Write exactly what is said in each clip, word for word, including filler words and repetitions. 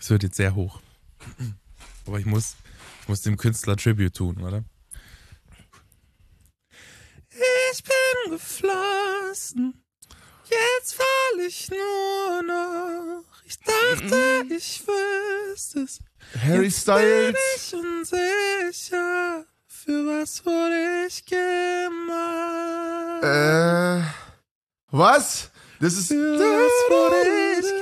Es wird jetzt sehr hoch. Aber ich muss, ich muss dem Künstler Tribute tun, oder? Ich bin geflossen, jetzt fall ich nur noch. Ich dachte, ich wüsste es. Harry jetzt Styles. Bin ich unsicher, für was wurde ich gemacht? Äh, was? Das ist... Für was wurde ich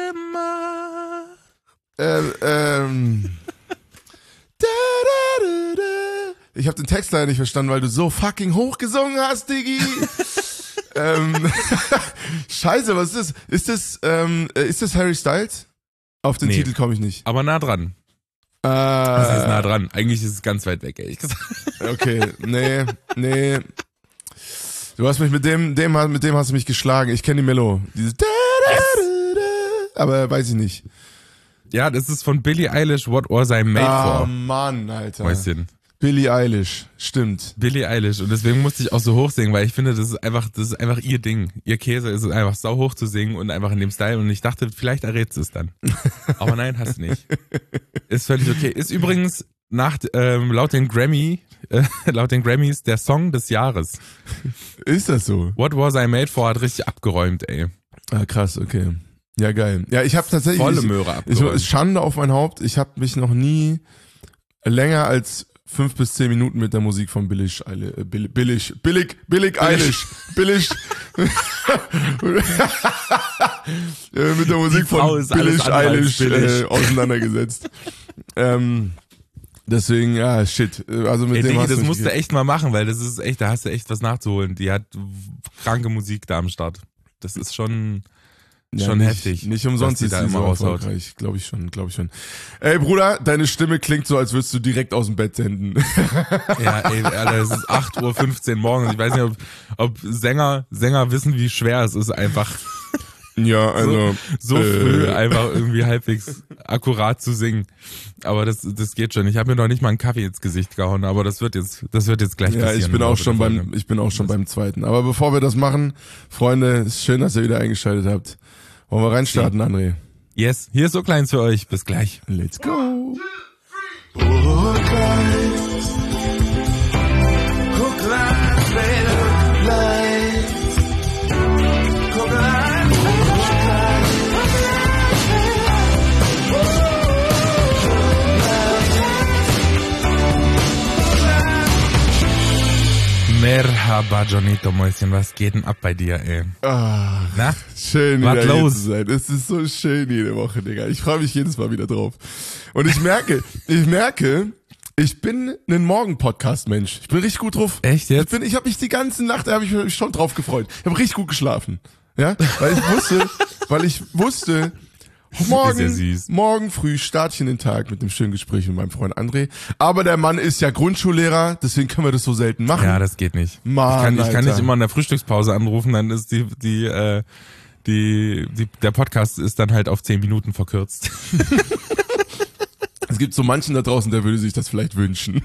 gemacht? Ähm, ähm... Da, da, da, da. Ich habe den Text leider nicht verstanden, weil du so fucking hoch gesungen hast, Diggi. ähm, Scheiße, was ist das? Ist das, ähm, ist das Harry Styles? Auf den Nee. Titel komme ich nicht. Aber nah dran. Äh, Das ist nah dran. Eigentlich ist es ganz weit weg, ehrlich gesagt. Okay, nee, nee. Du hast mich mit dem, dem, mit dem hast du mich geschlagen. Ich kenne die Melo. Dieses da, da, da, da, aber weiß ich nicht. Ja, das ist von Billie Eilish, What Was I Made Ah, For. Mann, Alter. Mäuschen. Billie Eilish, stimmt. Billie Eilish. Und deswegen musste ich auch so hoch singen, weil ich finde, das ist einfach, das ist einfach ihr Ding. Ihr Käse ist es einfach sau hoch zu singen und einfach in dem Style. Und ich dachte, vielleicht errätst du es dann. Aber nein, hast du nicht. Ist völlig okay. Ist übrigens nach, ähm, laut den Grammy, äh, laut den Grammys der Song des Jahres. Ist das so? What Was I Made For hat richtig abgeräumt, ey. Ah, krass, okay. Ja, geil. Ja, ich habe tatsächlich... Volle ich, Möhre ich, abgeräumt. Schande auf mein Haupt. Ich habe mich noch nie länger als fünf bis zehn Minuten mit der Musik von Billig, äh, Billig, Billig, Billig, Billig Eilish, Billig, äh, mit der Musik Frau von ist alles Billig andere als Eilish billig. äh, auseinandergesetzt. ähm, deswegen, ja, shit. Also mit Ey, dem Diggi, hast das du musst du mich echt mal machen, weil das ist echt, da hast du echt was nachzuholen. Die hat kranke Musik da am Start. Das ist schon, Ja, schon nicht, heftig. Nicht umsonst was die ist da sie immer so raushaut. erfolgreich, glaube ich schon, glaube ich schon. Ey Bruder, deine Stimme klingt so, als würdest du direkt aus dem Bett senden. Ja, ey, Alter, es ist acht Uhr fünfzehn morgens. Ich weiß nicht, ob, ob Sänger, Sänger wissen, wie schwer es ist, einfach Ja, also so äh, früh einfach irgendwie halbwegs akkurat zu singen. Aber das, das geht schon. Ich habe mir noch nicht mal einen Kaffee ins Gesicht gehauen, aber das wird jetzt, das wird jetzt gleich ja, passieren. ich bin im auch Laufe schon der beim, Folge. ich bin auch schon beim zweiten. Aber bevor wir das machen, Freunde, ist schön, dass ihr wieder eingeschaltet habt. Wollen wir reinstarten, André? Yes, hier ist so kleins für euch. Bis gleich. Let's go. Merhaba, Jonito Mäuschen, was geht denn ab bei dir, ey? Ah, Na? schön, Was wieder los? hier zu sein. Es ist so schön jede Woche, Digga. Ich freue mich jedes Mal wieder drauf. Und ich merke, ich merke, ich bin ein Morgen-Podcast-Mensch. Ich bin richtig gut drauf. Echt jetzt? Ich bin, ich habe mich die ganze Nacht, da habe ich mich schon drauf gefreut. Ich habe richtig gut geschlafen. Ja, weil ich wusste, weil ich wusste, morgen, Ist ja süß. morgen früh starte ich in den Tag mit dem schönen Gespräch mit meinem Freund André. Aber der Mann ist ja Grundschullehrer, deswegen können wir das so selten machen. Ja, das geht nicht. Mann, ich kann, ich kann Alter. nicht immer in der Frühstückspause anrufen, dann ist die, die, äh, die, die, der Podcast ist dann halt auf zehn Minuten verkürzt. Es gibt so manchen da draußen, der würde sich das vielleicht wünschen.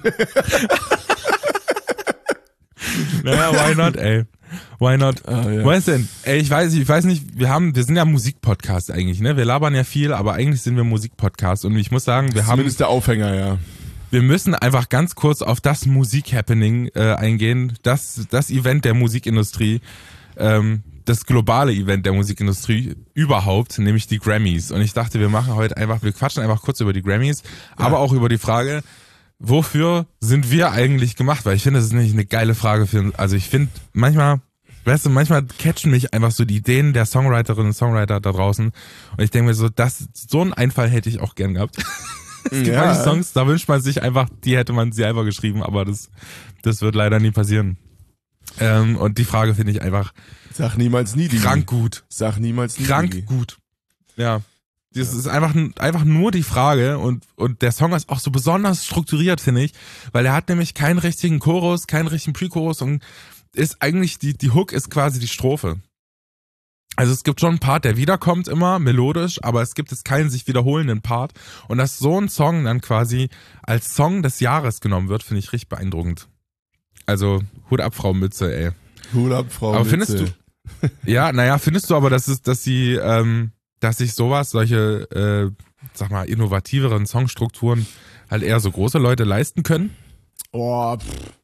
Naja, why not, ey? Why not? Ah, ja. Weißt denn? Ey, ich weiß, ich weiß nicht, wir haben, wir sind ja Musikpodcast eigentlich, ne? Wir labern ja viel, aber eigentlich sind wir Musikpodcast und ich muss sagen, wir haben, Zumindest der Aufhänger, ja. wir müssen einfach ganz kurz auf das Musik-Happening äh, eingehen, das, das Event der Musikindustrie, ähm, das globale Event der Musikindustrie überhaupt, nämlich die Grammys. Und ich dachte, wir machen heute einfach, wir quatschen einfach kurz über die Grammys, aber auch über die Frage, wofür sind wir eigentlich gemacht? Weil ich finde, das ist nicht eine geile Frage für, also ich finde, manchmal, weißt du, manchmal catchen mich einfach so die Ideen der Songwriterinnen und Songwriter da draußen und ich denke mir so, das, so einen Einfall hätte ich auch gern gehabt. Es gibt Ja. manche Songs, da wünscht man sich einfach, die hätte man selber geschrieben, aber das, das wird leider nie passieren. Ähm, und die Frage finde ich einfach Sag niemals nie, Digi. krank gut. Sag niemals nie, Krank Digi. gut. Ja. Das ist einfach, einfach nur die Frage und, und der Song ist auch so besonders strukturiert, finde ich, weil er hat nämlich keinen richtigen Chorus, keinen richtigen Pre-Chorus und ist eigentlich, die, die Hook ist quasi die Strophe. Also es gibt schon einen Part, der wiederkommt immer, melodisch, aber es gibt jetzt keinen sich wiederholenden Part und dass so ein Song dann quasi als Song des Jahres genommen wird, finde ich richtig beeindruckend. Also Hut ab, Frau Mütze, ey. Hut ab, Frau Aber findest Mütze. du, ja, naja, findest du aber, dass es, dass sie, ähm, dass sich sowas, solche, äh, sag mal, innovativeren Songstrukturen halt eher so große Leute leisten können? Oh, pff.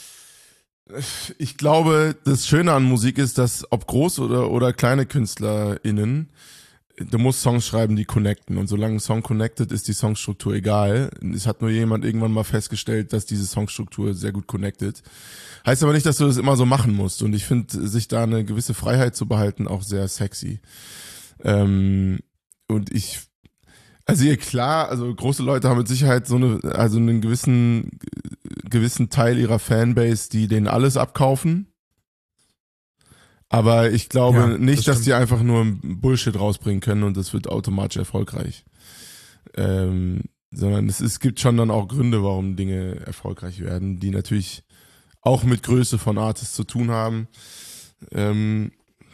Ich glaube, das Schöne an Musik ist, dass ob groß oder, oder kleine KünstlerInnen, du musst Songs schreiben, die connecten. Und solange ein Song connected, ist die Songstruktur egal. Es hat nur jemand irgendwann mal festgestellt, dass diese Songstruktur sehr gut connected. Heißt aber nicht, dass du das immer so machen musst. Und ich finde, sich da eine gewisse Freiheit zu behalten, auch sehr sexy. Ähm, und ich, also hier klar, also große Leute haben mit Sicherheit so eine, also einen gewissen, gewissen Teil ihrer Fanbase, die denen alles abkaufen. Aber ich glaube Ja, nicht, das dass stimmt. die einfach nur Bullshit rausbringen können und das wird automatisch erfolgreich. Ähm, sondern es, es gibt schon dann auch Gründe, warum Dinge erfolgreich werden, die natürlich auch mit Größe von Artists zu tun haben. Ähm,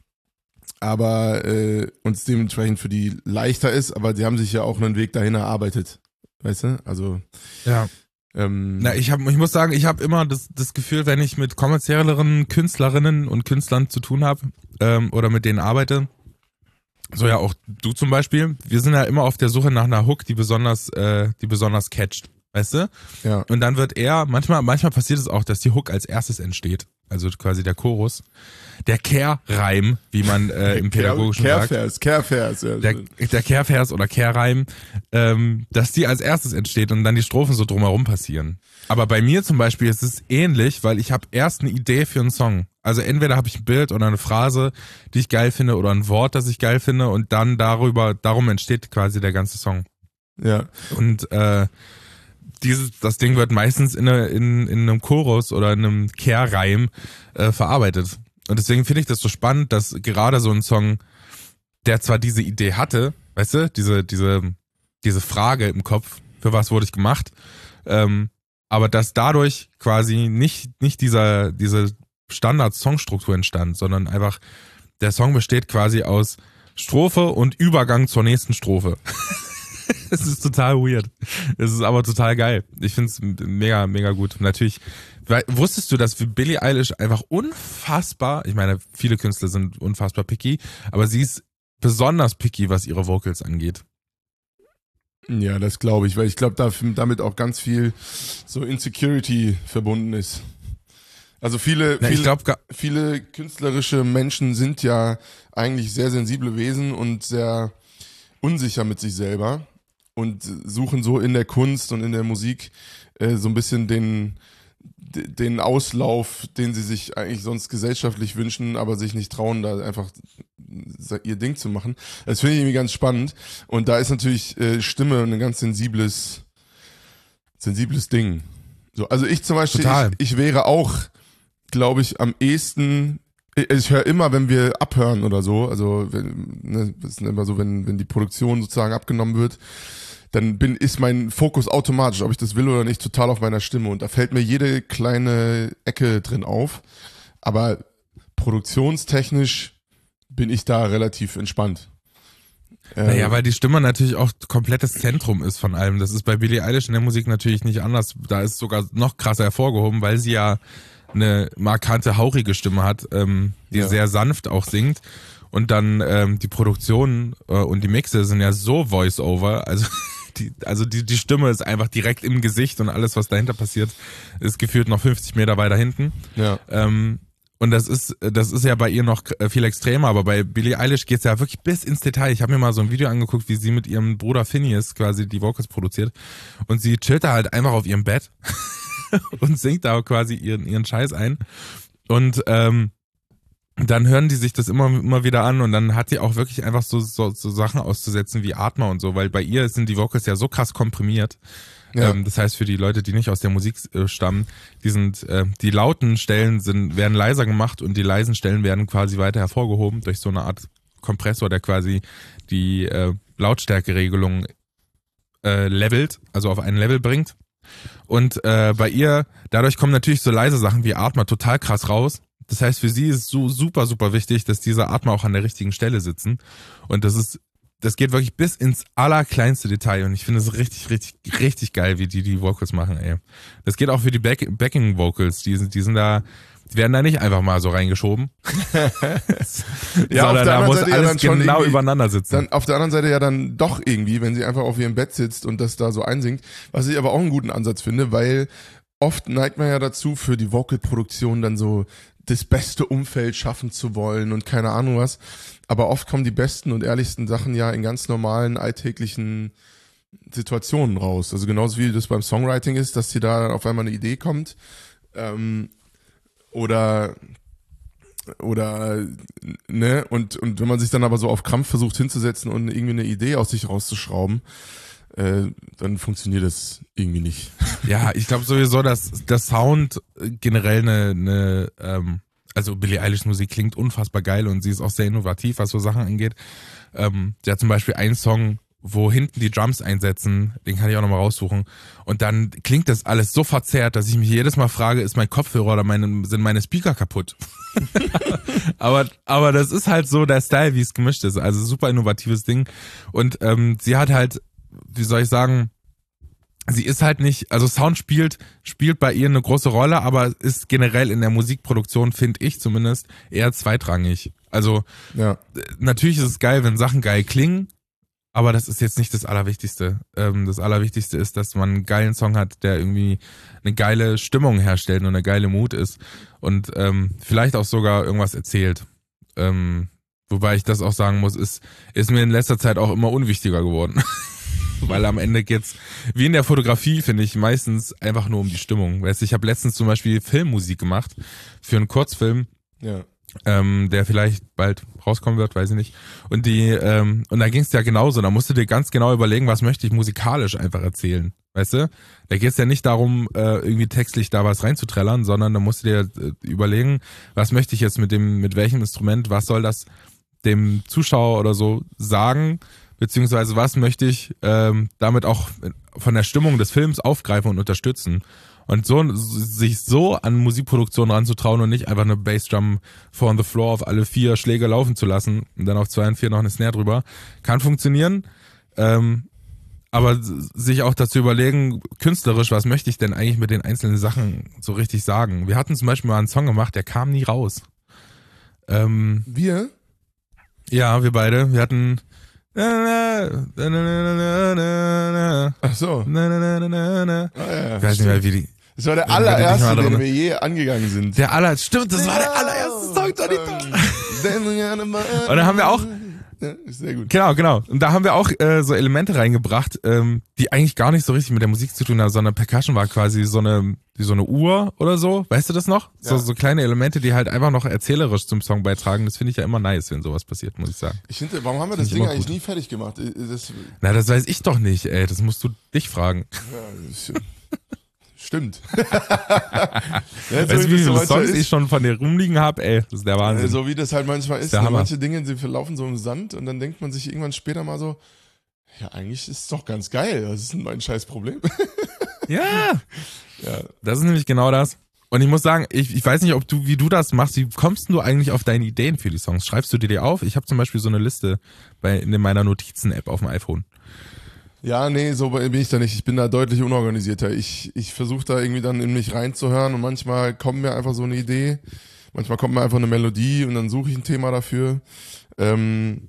aber äh, uns dementsprechend für die leichter ist, aber die haben sich ja auch einen Weg dahin erarbeitet. Weißt du? Also Ja. ähm, Na, ich hab, ich muss sagen, ich habe immer das, das Gefühl, wenn ich mit kommerzielleren Künstlerinnen und Künstlern zu tun habe ähm, oder mit denen arbeite, so ja auch du zum Beispiel, wir sind ja immer auf der Suche nach einer Hook, die besonders, äh, die besonders catcht, weißt du? ja. Und dann wird eher, manchmal, manchmal passiert es auch, dass die Hook als erstes entsteht, also quasi der Chorus, der Kehrreim, wie man äh, im Pädagogischen sagt. Kehrvers, Kehrvers. Ja. Der, der Kehrvers oder Kehrreim, ähm, dass die als erstes entsteht und dann die Strophen so drumherum passieren. Aber bei mir zum Beispiel ist es ähnlich, weil ich habe erst eine Idee für einen Song. Also entweder habe ich ein Bild oder eine Phrase, die ich geil finde, oder ein Wort, das ich geil finde, und dann darüber, darum entsteht quasi der ganze Song. ja. Und äh, dieses, das Ding wird meistens in, eine, in, in einem Chorus oder in einem Kehrreim äh, verarbeitet. Und deswegen finde ich das so spannend, dass gerade so ein Song, der zwar diese Idee hatte, weißt du, diese, diese, diese Frage im Kopf, für was wurde ich gemacht, ähm, aber dass dadurch quasi nicht, nicht dieser, diese Standard-Songstruktur entstand, sondern einfach der Song besteht quasi aus Strophe und Übergang zur nächsten Strophe. Es ist total weird. Es ist aber total geil. Ich find's mega, mega gut. Natürlich, weil, wusstest du, dass Billie Eilish einfach unfassbar, ich meine, viele Künstler sind unfassbar picky, aber sie ist besonders picky, was ihre Vocals angeht. Ja, das glaube ich, weil ich glaube, da, damit auch ganz viel so Insecurity verbunden ist. Also viele, Na, viele, ich glaube, viele künstlerische Menschen sind ja eigentlich sehr sensible Wesen und sehr unsicher mit sich selber und suchen so in der Kunst und in der Musik äh, so ein bisschen den, den Auslauf, den sie sich eigentlich sonst gesellschaftlich wünschen, aber sich nicht trauen, da einfach ihr Ding zu machen. Das finde ich irgendwie ganz spannend. Und da ist natürlich äh, Stimme ein ganz sensibles, sensibles Ding. So, also ich zum Beispiel, Total. ich, ich wäre auch, glaube ich, am ehesten, ich, ich höre immer, wenn wir abhören oder so, also wenn, ne, das ist immer so, wenn, wenn die Produktion sozusagen abgenommen wird, dann bin, ist mein Fokus automatisch, ob ich das will oder nicht, total auf meiner Stimme. Und da fällt mir jede kleine Ecke drin auf. Aber produktionstechnisch bin ich da relativ entspannt. Naja, weil die Stimme natürlich auch komplettes Zentrum ist von allem. Das ist bei Billie Eilish in der Musik natürlich nicht anders. Da ist sogar noch krasser hervorgehoben, weil sie ja eine markante, hauchige Stimme hat, ähm, die Ja. sehr sanft auch singt. Und dann ähm, die Produktion äh, und die Mixe sind ja so Voice-Over. Also die, also die, die Stimme ist einfach direkt im Gesicht und alles, was dahinter passiert, ist gefühlt noch fünfzig Meter weiter hinten. Ja. Ähm, und das ist, das ist ja bei ihr noch viel extremer, aber bei Billie Eilish geht's ja wirklich bis ins Detail. Ich habe mir mal so ein Video angeguckt, wie sie mit ihrem Bruder Phineas quasi die Vocals produziert. Und sie chillt da halt einfach auf ihrem Bett und singt da quasi ihren, ihren Scheiß ein. Und ähm, dann hören die sich das immer, immer wieder an und dann hat sie auch wirklich einfach so, so, so Sachen auszusetzen wie Atmer und so, weil bei ihr sind die Vocals ja so krass komprimiert. Ja. Ähm, das heißt, für die Leute, die nicht aus der Musik äh, stammen, die sind, äh, die lauten Stellen sind, werden leiser gemacht und die leisen Stellen werden quasi weiter hervorgehoben durch so eine Art Kompressor, der quasi die äh, Lautstärkeregelung äh, levelt, also auf ein Level bringt. Und äh, bei ihr, dadurch kommen natürlich so leise Sachen wie Atmer total krass raus. Das heißt, für sie ist so super, super wichtig, dass diese Atmer auch an der richtigen Stelle sitzen. Und das ist das geht wirklich bis ins allerkleinste Detail und ich finde es richtig, richtig, richtig geil, wie die die Vocals machen, ey. Das geht auch für die Back Backing Vocals, die sind, die sind da, die werden da nicht einfach mal so reingeschoben. Ja, sondern da muss Seite ja alles dann schon genau irgendwie- übereinander sitzen. Dann auf der anderen Seite ja dann doch irgendwie, wenn sie einfach auf ihrem Bett sitzt und das da so einsingt, was ich aber auch einen guten Ansatz finde, weil oft neigt man ja dazu, für die Vocalproduktion dann so das beste Umfeld schaffen zu wollen und keine Ahnung was. Aber oft kommen die besten und ehrlichsten Sachen ja in ganz normalen, alltäglichen Situationen raus. Also genauso wie das beim Songwriting ist, dass dir da auf einmal eine Idee kommt, ähm, oder oder ne, und, und wenn man sich dann aber so auf Krampf versucht hinzusetzen und irgendwie eine Idee aus sich rauszuschrauben, äh, dann funktioniert das irgendwie nicht. Ja, ich glaube sowieso, dass der Sound generell eine, eine ähm, also Billie Eilish Musik klingt unfassbar geil und sie ist auch sehr innovativ, was so Sachen angeht. Ähm, sie hat zum Beispiel einen Song, wo hinten die Drums einsetzen, den kann ich auch nochmal raussuchen. Und dann klingt das alles so verzerrt, dass ich mich jedes Mal frage, ist mein Kopfhörer oder meine, sind meine Speaker kaputt? aber, aber das ist halt so der Style, wie es gemischt ist. Also super innovatives Ding. Und ähm, sie hat halt, wie soll ich sagen, sie ist halt nicht, also Sound spielt, spielt bei ihr eine große Rolle, aber ist generell in der Musikproduktion, finde ich zumindest, eher zweitrangig. Also Ja. natürlich ist es geil, wenn Sachen geil klingen, aber das ist jetzt nicht das Allerwichtigste. Ähm, das Allerwichtigste ist, dass man einen geilen Song hat, der irgendwie eine geile Stimmung herstellt und eine geile Mut ist und ähm, vielleicht auch sogar irgendwas erzählt. Ähm, wobei ich das auch sagen muss, ist, ist mir in letzter Zeit auch immer unwichtiger geworden. Weil am Ende geht's, wie in der Fotografie, finde ich, meistens einfach nur um die Stimmung. Weißt du, ich habe letztens zum Beispiel Filmmusik gemacht für einen Kurzfilm, Ja. ähm, der vielleicht bald rauskommen wird, weiß ich nicht. Und die, ähm, und da ging's ja genauso. Da musst du dir ganz genau überlegen, was möchte ich musikalisch einfach erzählen. Weißt du? Da geht's ja nicht darum, äh, irgendwie textlich da was reinzuträllern, sondern da musst du dir äh, überlegen, was möchte ich jetzt mit dem, mit welchem Instrument, was soll das dem Zuschauer oder so sagen, beziehungsweise was möchte ich ähm, damit auch von der Stimmung des Films aufgreifen und unterstützen. Und so sich so an Musikproduktion ranzutrauen und nicht einfach eine Bassdrum four on the floor auf alle vier Schläge laufen zu lassen und dann auf zwei und vier noch eine Snare drüber, kann funktionieren. Ähm, aber sich auch dazu überlegen, künstlerisch, was möchte ich denn eigentlich mit den einzelnen Sachen so richtig sagen? Wir hatten zum Beispiel mal einen Song gemacht, der kam nie raus. Ähm, Wir? ja, wir beide. Wir hatten Ach so. Na, na, na, na, na, na. Ah, ja, Ich weiß nicht mehr, wie die. das war der Ja, bin ich allererste, mal den drin. wir je angegangen sind. Der aller, stimmt, das war der allererste Song, Johnny. Und da haben wir auch, Ja, ist sehr gut. genau, genau. Und da haben wir auch äh, so Elemente reingebracht, ähm, die eigentlich gar nicht so richtig mit der Musik zu tun haben, sondern Percussion war quasi so eine, wie so eine Uhr oder so. Weißt du das noch? So, Ja. so kleine Elemente, die halt einfach noch erzählerisch zum Song beitragen. Das finde ich ja immer nice, wenn sowas passiert, muss ich sagen. Ich finde, warum haben wir das Find ich Ding immer eigentlich gut. nie fertig gemacht? Äh, Das, Na, das weiß ich doch nicht, ey. Das musst du dich fragen. ja, das stimmt. Ja, Weißt du, wie wie das so viele manchmal Songs ich ist, schon von dir rumliegen habe? Ey, das ist der äh, Wahnsinn. so wie das halt manchmal ist. der Ne? Hammer. Manche Dinge, sie verlaufen so im Sand und dann denkt man sich irgendwann später mal so, ja, eigentlich ist es doch ganz geil. Was ist denn mein scheiß Problem? Ja, Ja. das ist nämlich genau das. Und ich muss sagen, ich, ich weiß nicht, ob du, wie du das machst. Wie kommst du eigentlich auf deine Ideen für die Songs? Schreibst du dir die auf? Ich habe zum Beispiel so eine Liste bei in meiner Notizen-App auf dem iPhone. Ja, nee, so bin ich da nicht. Ich bin da deutlich unorganisierter. Ich, ich versuche da irgendwie dann in mich reinzuhören und manchmal kommt mir einfach so eine Idee. Manchmal kommt mir einfach eine Melodie und dann suche ich ein Thema dafür. Ähm,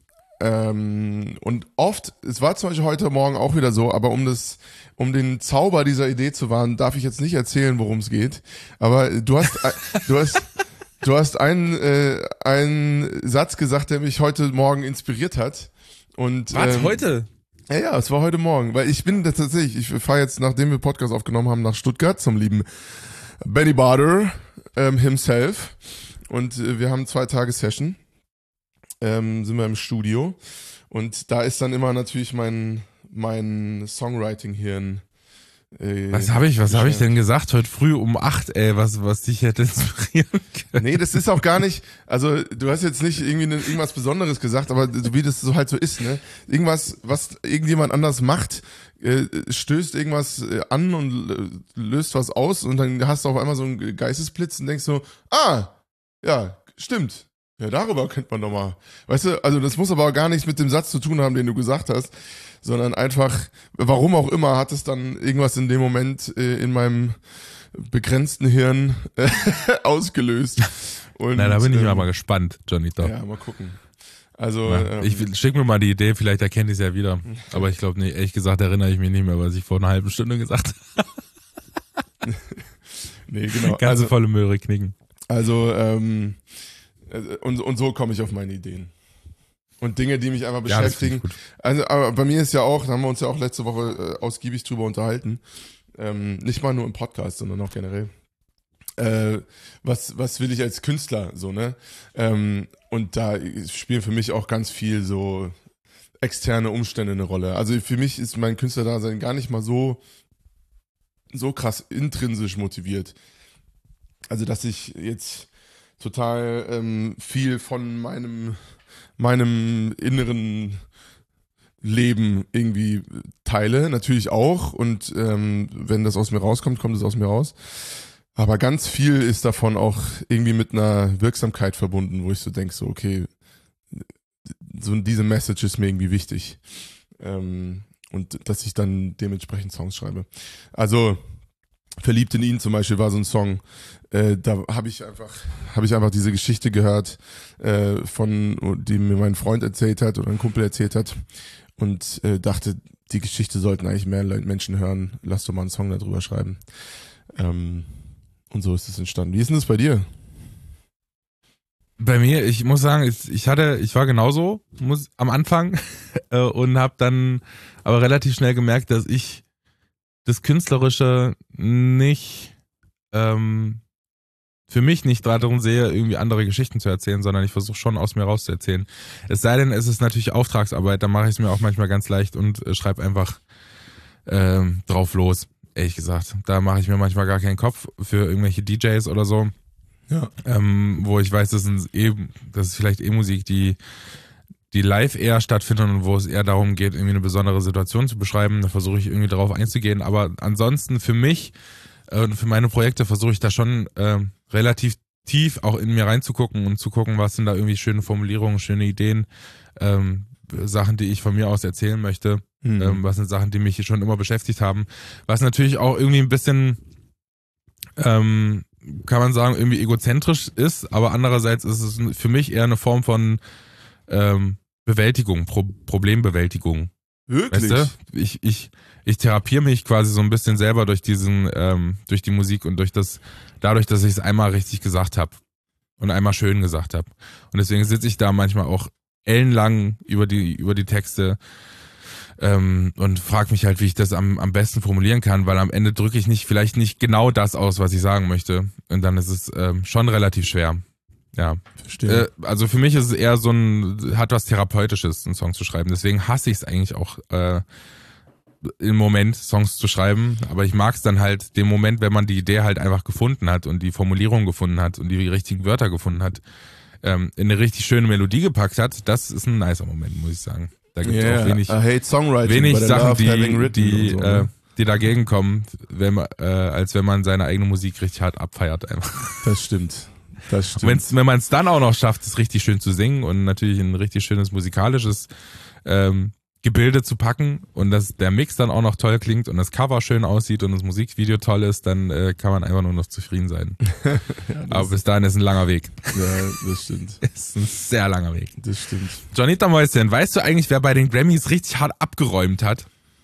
ähm, und oft, es war zum Beispiel heute Morgen auch wieder so, aber um das, um den Zauber dieser Idee zu wahren, darf ich jetzt nicht erzählen, worum es geht. Aber du hast, du hast, du hast einen, äh, einen Satz gesagt, der mich heute Morgen inspiriert hat. Und, ähm, heute? Ja, ja, es war heute Morgen, weil ich bin tatsächlich, ich fahre jetzt, nachdem wir Podcast aufgenommen haben, nach Stuttgart zum lieben Benny Bader ähm, himself und äh, wir haben zwei Tage Session, ähm, sind wir im Studio und da ist dann immer natürlich mein mein Songwriting-Hirn. Äh, Was habe ich, was habe ich beschäftigt. denn gesagt heute früh um acht, ey, was, was dich hätte inspirieren können? Nee, das ist auch gar nicht, also du hast jetzt nicht irgendwie ne, irgendwas Besonderes gesagt, aber so wie das so halt so ist, ne? Irgendwas, was irgendjemand anders macht, äh, stößt irgendwas äh, an und äh, löst was aus und dann hast du auf einmal so einen Geistesblitz und denkst so, ah, ja, stimmt. Ja, darüber könnte man doch mal. Weißt du, also das muss aber auch gar nichts mit dem Satz zu tun haben, den du gesagt hast, sondern einfach, warum auch immer, hat es dann irgendwas in dem Moment äh, in meinem begrenzten Hirn äh, ausgelöst. Und, Na, da bin ich ähm, mal gespannt, Johnny Top. Ja, mal gucken. Also, Ja, ähm, ich will- schick mir mal die Idee, vielleicht erkenne ich es ja wieder. Aber ich glaube, nee, ehrlich gesagt erinnere ich mich nicht mehr, was ich vor einer halben Stunde gesagt habe. nee, genau. Ganze Also, volle Möhre knicken. also ähm, äh, und, und so komme ich auf meine Ideen. Und Dinge, die mich einfach Ja, das finde beschäftigen. ich gut. Also, aber bei mir ist ja auch, da haben wir uns ja auch letzte Woche äh, ausgiebig drüber unterhalten. Ähm, nicht mal nur im Podcast, sondern auch generell. Äh, was, was will ich als Künstler, so, ne? Ähm, und da spielen für mich auch ganz viel so externe Umstände eine Rolle. Also für mich ist mein Künstlerdasein gar nicht mal so, so krass intrinsisch motiviert. Also, dass ich jetzt total ähm, viel von meinem, meinem inneren Leben irgendwie teile, natürlich auch. Und ähm, wenn das aus mir rauskommt, kommt es aus mir raus. Aber ganz viel ist davon auch irgendwie mit einer Wirksamkeit verbunden, wo ich so denke, so okay, so diese Message ist mir irgendwie wichtig. Ähm, und dass ich dann dementsprechend Songs schreibe. Also Verliebt in ihn zum Beispiel war so ein Song, äh, da habe ich einfach habe ich einfach diese Geschichte gehört, äh, von die mir mein Freund erzählt hat oder ein Kumpel erzählt hat und äh, dachte, die Geschichte sollten eigentlich mehr Leute- Menschen hören. Lass doch mal einen Song darüber schreiben. Ähm, und so ist es entstanden. Wie ist denn das bei dir? Bei mir, ich muss sagen, ich, ich hatte, ich war genauso muss, am Anfang äh, und habe dann aber relativ schnell gemerkt, dass ich das Künstlerische nicht ähm, für mich nicht darum sehe, irgendwie andere Geschichten zu erzählen, sondern ich versuche schon aus mir rauszuerzählen. Es sei denn, es ist natürlich Auftragsarbeit, da mache ich es mir auch manchmal ganz leicht und äh, schreibe einfach ähm, drauf los, ehrlich gesagt. Da mache ich mir manchmal gar keinen Kopf für irgendwelche D Js oder so. Ja. Ähm, wo ich weiß, das ist, eh, das ist vielleicht eh Musik, die, die live eher stattfindet und wo es eher darum geht, irgendwie eine besondere Situation zu beschreiben. Da versuche ich irgendwie darauf einzugehen. Aber ansonsten für mich äh, und für meine Projekte versuche ich da schon äh, relativ tief auch in mir reinzugucken und zu gucken, was sind da irgendwie schöne Formulierungen, schöne Ideen, ähm, Sachen, die ich von mir aus erzählen möchte. Mhm. Ähm, was sind Sachen, die mich schon immer beschäftigt haben. Was natürlich auch irgendwie ein bisschen ähm, kann man sagen, irgendwie egozentrisch ist, aber andererseits ist es für mich eher eine Form von ähm, Bewältigung, Pro- Problembewältigung. Wirklich? Weißt du? Ich, ich, ich therapiere mich quasi so ein bisschen selber durch diesen, ähm, durch die Musik und durch das, dadurch, dass ich es einmal richtig gesagt habe und einmal schön gesagt habe. Und deswegen sitze ich da manchmal auch ellenlang über die, über die Texte Ähm, und frage mich halt, wie ich das am, am besten formulieren kann, weil am Ende drücke ich nicht vielleicht nicht genau das aus, was ich sagen möchte. Und dann ist es ähm, schon relativ schwer. Ja. Verstehe. Äh, also für mich ist es eher so ein, hat was Therapeutisches, einen Song zu schreiben. Deswegen hasse ich es eigentlich auch äh, im Moment, Songs zu schreiben. Aber ich mag es dann halt, den Moment, wenn man die Idee halt einfach gefunden hat und die Formulierung gefunden hat und die richtigen Wörter gefunden hat, ähm, in eine richtig schöne Melodie gepackt hat. Das ist ein nicer Moment, muss ich sagen. Da gibt es Yeah, auch wenig, I hate songwriting, wenig but I Sachen, love having die, written die, und so, äh, ne? die dagegen kommen, wenn man, äh, als wenn man seine eigene Musik richtig hart abfeiert. Einfach. Das stimmt. Das stimmt. Wenn's, wenn man es dann auch noch schafft, es richtig schön zu singen und natürlich ein richtig schönes musikalisches ähm, Gebilde zu packen und dass der Mix dann auch noch toll klingt und das Cover schön aussieht und das Musikvideo toll ist, dann äh, kann man einfach nur noch zufrieden sein. ja, Aber bis dahin ist ein langer Weg. ja, das stimmt. Ist ein sehr langer Weg. Das stimmt. Jonita Mäuschen, weißt du eigentlich, wer bei den Grammys richtig hart abgeräumt hat?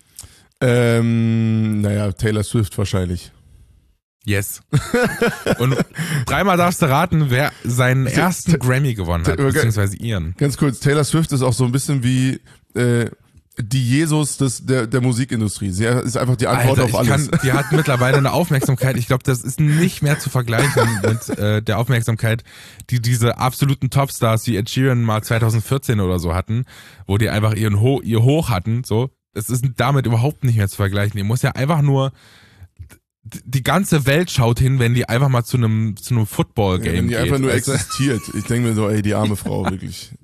Ähm, naja, Taylor Swift wahrscheinlich. Yes. Und dreimal darfst du raten, wer seinen ersten Grammy gewonnen hat, Ta- beziehungsweise ihren. Ganz kurz, Taylor Swift ist auch so ein bisschen wie äh, die Jesus des, der, der Musikindustrie. Sie ist einfach die Antwort Alter, auf ich alles. kann, die hat mittlerweile eine Aufmerksamkeit. Ich glaube, das ist nicht mehr zu vergleichen mit äh, der Aufmerksamkeit, die diese absoluten Topstars wie Ed Sheeran mal zwanzig vierzehn oder so hatten, wo die einfach ihren Ho- ihr Hoch hatten. So, das ist damit überhaupt nicht mehr zu vergleichen. Die muss ja einfach nur die ganze Welt schaut hin, wenn die einfach mal zu einem zu einem Football-Game Ja, wenn die geht. einfach nur weißt du? existiert. Ich denke mir so, ey, die arme Frau, wirklich.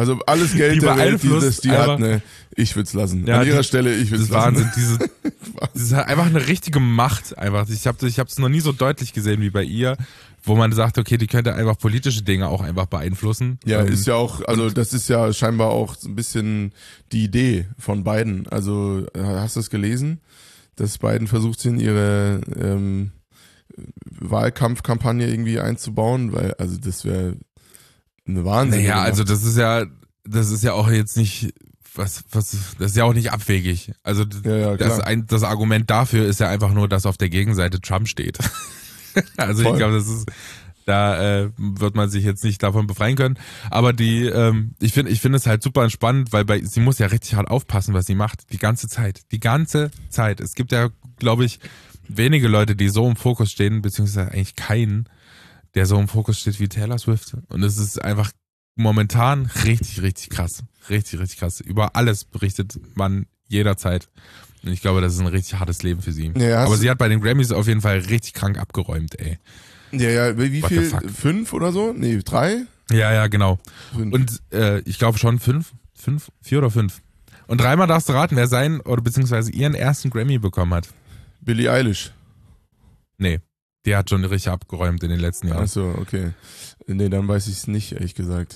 Also alles Geld Die der Welt, beeinflusst das die einfach- hat, ne, ich würd's lassen. Ja, An ihrer die- Stelle, ich Das würd's ist lassen. Wahnsinn. Diese, das ist halt einfach eine richtige Macht. Einfach. Ich habe ich es noch nie so deutlich gesehen wie bei ihr, wo man sagt, okay, die könnte einfach politische Dinge auch einfach beeinflussen. Ja, Ähm, ist ja auch, also das ist ja scheinbar auch so ein bisschen die Idee von Biden. Also äh, hast du es gelesen, dass Biden versucht, in ihre ähm, Wahlkampfkampagne irgendwie einzubauen, weil also das wäre eine Wahnsinn. Naja, also das ist ja, das ist ja auch jetzt nicht, was, was, das ist ja auch nicht abwegig. Also Ja, ja, das, klar. ein, das Argument dafür ist ja einfach nur, dass auf der Gegenseite Trump steht. Also Voll. ich glaube, das ist, da äh, wird man sich jetzt nicht davon befreien können. Aber die, ähm, ich finde, ich finde es halt super entspannt, weil bei, sie muss ja richtig hart aufpassen, was sie macht, die ganze Zeit, die ganze Zeit. Es gibt ja, glaube ich, wenige Leute, die so im Fokus stehen, beziehungsweise eigentlich keinen, der so im Fokus steht wie Taylor Swift. Und es ist einfach momentan richtig, richtig krass. Richtig, richtig krass. Über alles berichtet man jederzeit. Und ich glaube, das ist ein richtig hartes Leben für sie. Ja, hast Aber du- sie hat bei den Grammys auf jeden Fall richtig krank abgeräumt, ey. Ja, ja, wie wie What the viel? fuck? Fünf oder so? Nee, drei? Ja, ja, genau. Fünf. Und äh, ich glaube schon fünf, fünf, vier oder fünf. Und dreimal darfst du raten, wer seinen oder beziehungsweise ihren ersten Grammy bekommen hat. Billie Eilish. Nee, die hat schon richtig abgeräumt in den letzten Jahren. Achso, okay. Nee, dann weiß ich es nicht, ehrlich gesagt.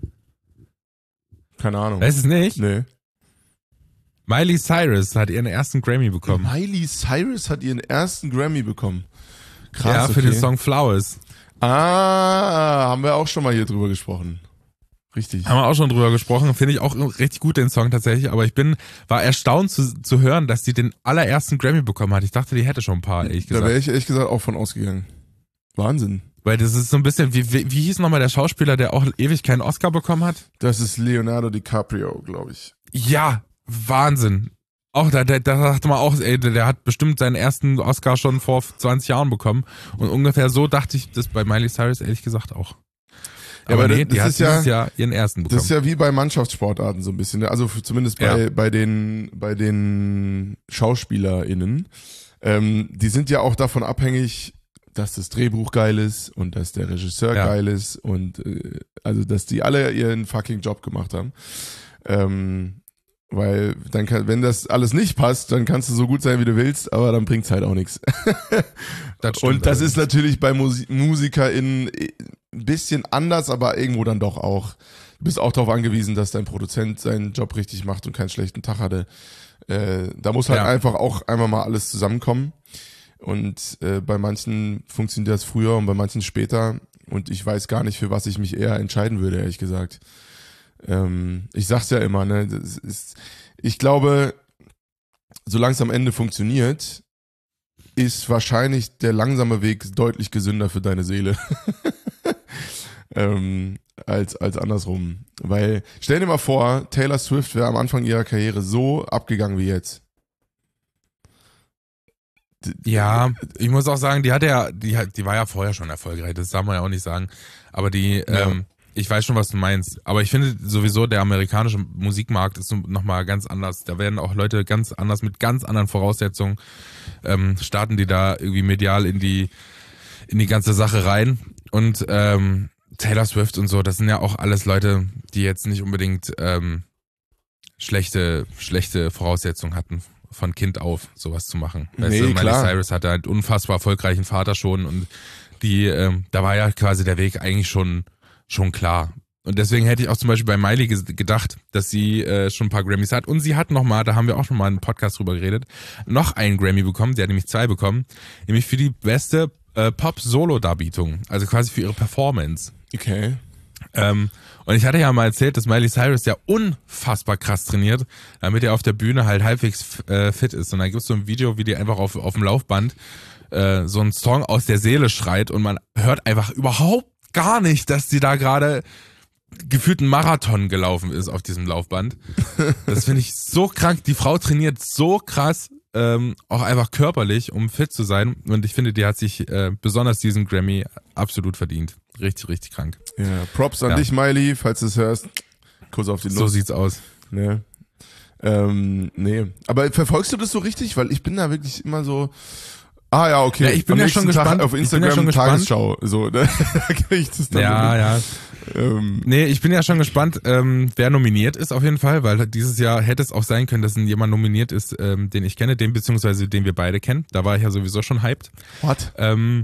Keine Ahnung. Weißt du es nicht? Nee. Miley Cyrus hat ihren ersten Grammy bekommen. Miley Cyrus hat ihren ersten Grammy bekommen. Krass, Ja, für okay. den Song Flowers. Ah, haben wir auch schon mal hier drüber gesprochen. Richtig. Haben wir auch schon drüber gesprochen. Finde ich auch richtig gut, den Song tatsächlich. Aber ich bin, war erstaunt zu, zu hören, dass sie den allerersten Grammy bekommen hat. Ich dachte, die hätte schon ein paar, ehrlich Da gesagt. wäre ich ehrlich gesagt auch von ausgegangen. Wahnsinn. Weil das ist so ein bisschen, wie, wie, wie hieß nochmal der Schauspieler, der auch ewig keinen Oscar bekommen hat? Das ist Leonardo DiCaprio, glaube ich. Ja, Wahnsinn. Auch da, da, da dachte man auch, ey, der, der hat bestimmt seinen ersten Oscar schon vor zwanzig Jahren bekommen. Und ungefähr so dachte ich das bei Miley Cyrus ehrlich gesagt auch. Ja, Aber aber nee, das- die das hat ist ja- dieses Jahr ihren ersten bekommen. Das ist ja wie bei Mannschaftssportarten so ein bisschen. ne? Also für, zumindest bei, Ja. bei den bei den SchauspielerInnen. Ähm, die sind ja auch davon abhängig, dass das Drehbuch geil ist und dass der Regisseur Ja. geil ist und äh, also dass die alle ihren fucking Job gemacht haben. Ähm, weil dann kann, wenn das alles nicht passt, dann kannst du so gut sein, wie du willst, aber dann bringt's halt auch nichts. Das stimmt Und das allerdings. ist natürlich bei Musi- MusikerInnen ein bisschen anders, aber irgendwo dann doch auch. Du bist auch darauf angewiesen, dass dein Produzent seinen Job richtig macht und keinen schlechten Tag hatte. Äh, da muss halt Ja. einfach auch einmal mal alles zusammenkommen. Und äh, bei manchen funktioniert das früher und bei manchen später. Und ich weiß gar nicht, für was ich mich eher entscheiden würde, ehrlich gesagt. Ähm, ich sag's ja immer, ne? Das ist, ich glaube, solange es am Ende funktioniert, ist wahrscheinlich der langsame Weg deutlich gesünder für deine Seele. ähm, als, als andersrum. Weil, stell dir mal vor, Taylor Swift wäre am Anfang ihrer Karriere so abgegangen wie jetzt. D- Ja, ich muss auch sagen, die hatte ja, die, hat- die war ja vorher schon erfolgreich, das darf man ja auch nicht sagen. Aber die, Ja. ähm, ich weiß schon, was du meinst. Aber ich finde sowieso, der amerikanische Musikmarkt ist nochmal ganz anders. Da werden auch Leute ganz anders, mit ganz anderen Voraussetzungen, ähm, starten die da irgendwie medial in die, in die ganze Sache rein. Und ähm, Taylor Swift und so, das sind ja auch alles Leute, die jetzt nicht unbedingt ähm, schlechte, schlechte Voraussetzungen hatten, von Kind auf sowas zu machen. Weißt Nee, du, Miley klar. Cyrus hatte halt unfassbar erfolgreichen Vater schon und die, ähm, da war ja quasi der Weg eigentlich schon, schon klar. Und deswegen hätte ich auch zum Beispiel bei Miley ges- gedacht, dass sie äh, schon ein paar Grammys hat. Und sie hat nochmal, da haben wir auch schon mal einen Podcast drüber geredet, noch einen Grammy bekommen. Sie hat nämlich zwei bekommen. Nämlich für die beste äh, Pop-Solo-Darbietung. Also quasi für ihre Performance. Okay. Ähm, und ich hatte ja mal erzählt, dass Miley Cyrus ja unfassbar krass trainiert, damit er auf der Bühne halt halbwegs äh, fit ist. Und da gibt's so ein Video, wie die einfach auf, auf dem Laufband äh, so einen Song aus der Seele schreit und man hört einfach überhaupt gar nicht, dass sie da gerade gefühlt einen Marathon gelaufen ist auf diesem Laufband. Das finde ich so krank. Die Frau trainiert so krass, ähm, auch einfach körperlich, um fit zu sein. Und ich finde, die hat sich äh, besonders diesen Grammy absolut verdient. Richtig, richtig krank. Ja, Props an Ja. dich, Miley, falls du es hörst. Kurz auf die So Nuss. sieht's aus. Ne? Ähm, nee. Aber verfolgst du das so richtig? Weil ich bin da wirklich immer so Ah ja, okay. Ja, ich bin Am ja nächsten schon gespannt. Tag auf Instagram ich bin ja schon Tagesschau. So, da krieg ich das dann Ja, ja. Ähm, Nee, ich bin ja schon gespannt, ähm, wer nominiert ist auf jeden Fall, weil dieses Jahr hätte es auch sein können, dass jemand nominiert ist, ähm, den ich kenne, den beziehungsweise den wir beide kennen. Da war ich ja sowieso schon hyped. what? Ähm,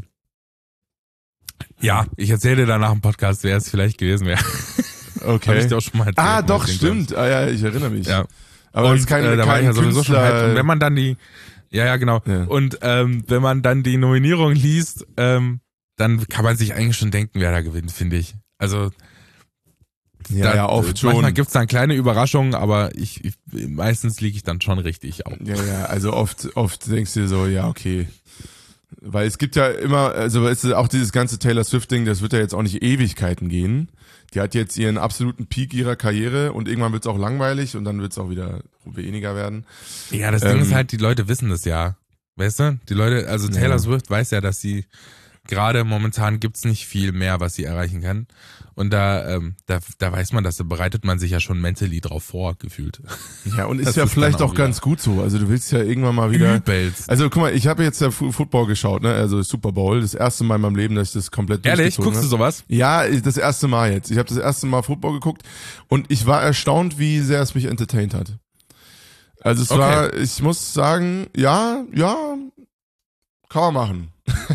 ja, ich erzähle dir danach im Podcast, wer es vielleicht gewesen wäre. Okay. Hab ich dir auch schon mal erzählt. Ah, doch, Deswegen, stimmt. Ah ja, ich erinnere mich. Ja. Aber und das ist kein, äh, da war kein ich ja sowieso schon Künstler. hyped. Und wenn man dann die, ja, ja, genau. Ja. Und ähm, wenn man dann die Nominierung liest, ähm, dann kann man sich eigentlich schon denken, wer da gewinnt, finde ich. Also ja, da, ja, oft schon. manchmal gibt's dann kleine Überraschungen, aber ich, ich meistens liege ich dann schon richtig auch. Ja, ja, also oft, oft denkst du dir so, ja, okay. Weil es gibt ja immer, also es ist auch dieses ganze Taylor Swift-Ding, das wird ja jetzt auch nicht Ewigkeiten gehen. Die hat jetzt ihren absoluten Peak ihrer Karriere und irgendwann wird's auch langweilig und dann wird's auch wieder weniger werden. Ja, das Ähm, Ding ist halt, die Leute wissen das ja. Weißt du? Die Leute, also Taylor Ja. Swift weiß ja, dass sie gerade momentan gibt's nicht viel mehr, was sie erreichen kann. Und da, ähm, da, da weiß man, dass da bereitet man sich ja schon mentally drauf vor, gefühlt. Ja, und ist Das ja ist vielleicht dann auch auch ganz gut so. Also du willst ja irgendwann mal wieder. Übelst. Also guck mal, ich habe jetzt ja Fu- Football geschaut, ne? Also Super Bowl, das erste Mal in meinem Leben, dass ich das komplett Ehrlich? durchgezogen Guckst du habe. sowas? Ja, das erste Mal jetzt. Ich habe das erste Mal Football geguckt und ich war erstaunt, wie sehr es mich entertained hat. Also es Okay. war, ich muss sagen, ja, ja, kann man machen.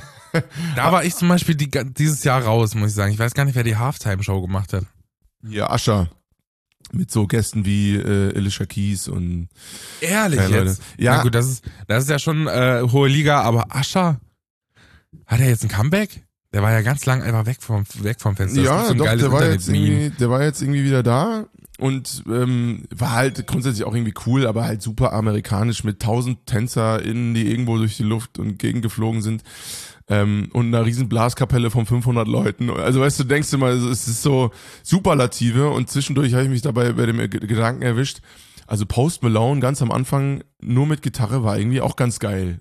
Da war ich zum Beispiel die, dieses Jahr raus, muss ich sagen. Ich weiß gar nicht, wer die Halftime-Show gemacht hat. Ja, Usher. Mit so Gästen wie äh, Alicia Keys und Ehrlich Ja, Leute. jetzt? Ja. Na gut, das ist, das ist ja schon äh, hohe Liga, aber Usher, hat er jetzt ein Comeback? Der war ja ganz lang einfach weg vom, weg vom Fenster. Das ja, ist so ein doch, geiles der war, jetzt Internet-Meme. irgendwie, der war jetzt irgendwie wieder da und ähm, war halt grundsätzlich auch irgendwie cool, aber halt super amerikanisch mit tausend TänzerInnen, die irgendwo durch die Luft und gegengeflogen sind ähm, und einer riesen Blaskapelle von fünfhundert Leuten. Also weißt du, denkst du mal, es ist so Superlative und zwischendurch habe ich mich dabei bei dem G- Gedanken erwischt, also Post Malone ganz am Anfang nur mit Gitarre war irgendwie auch ganz geil.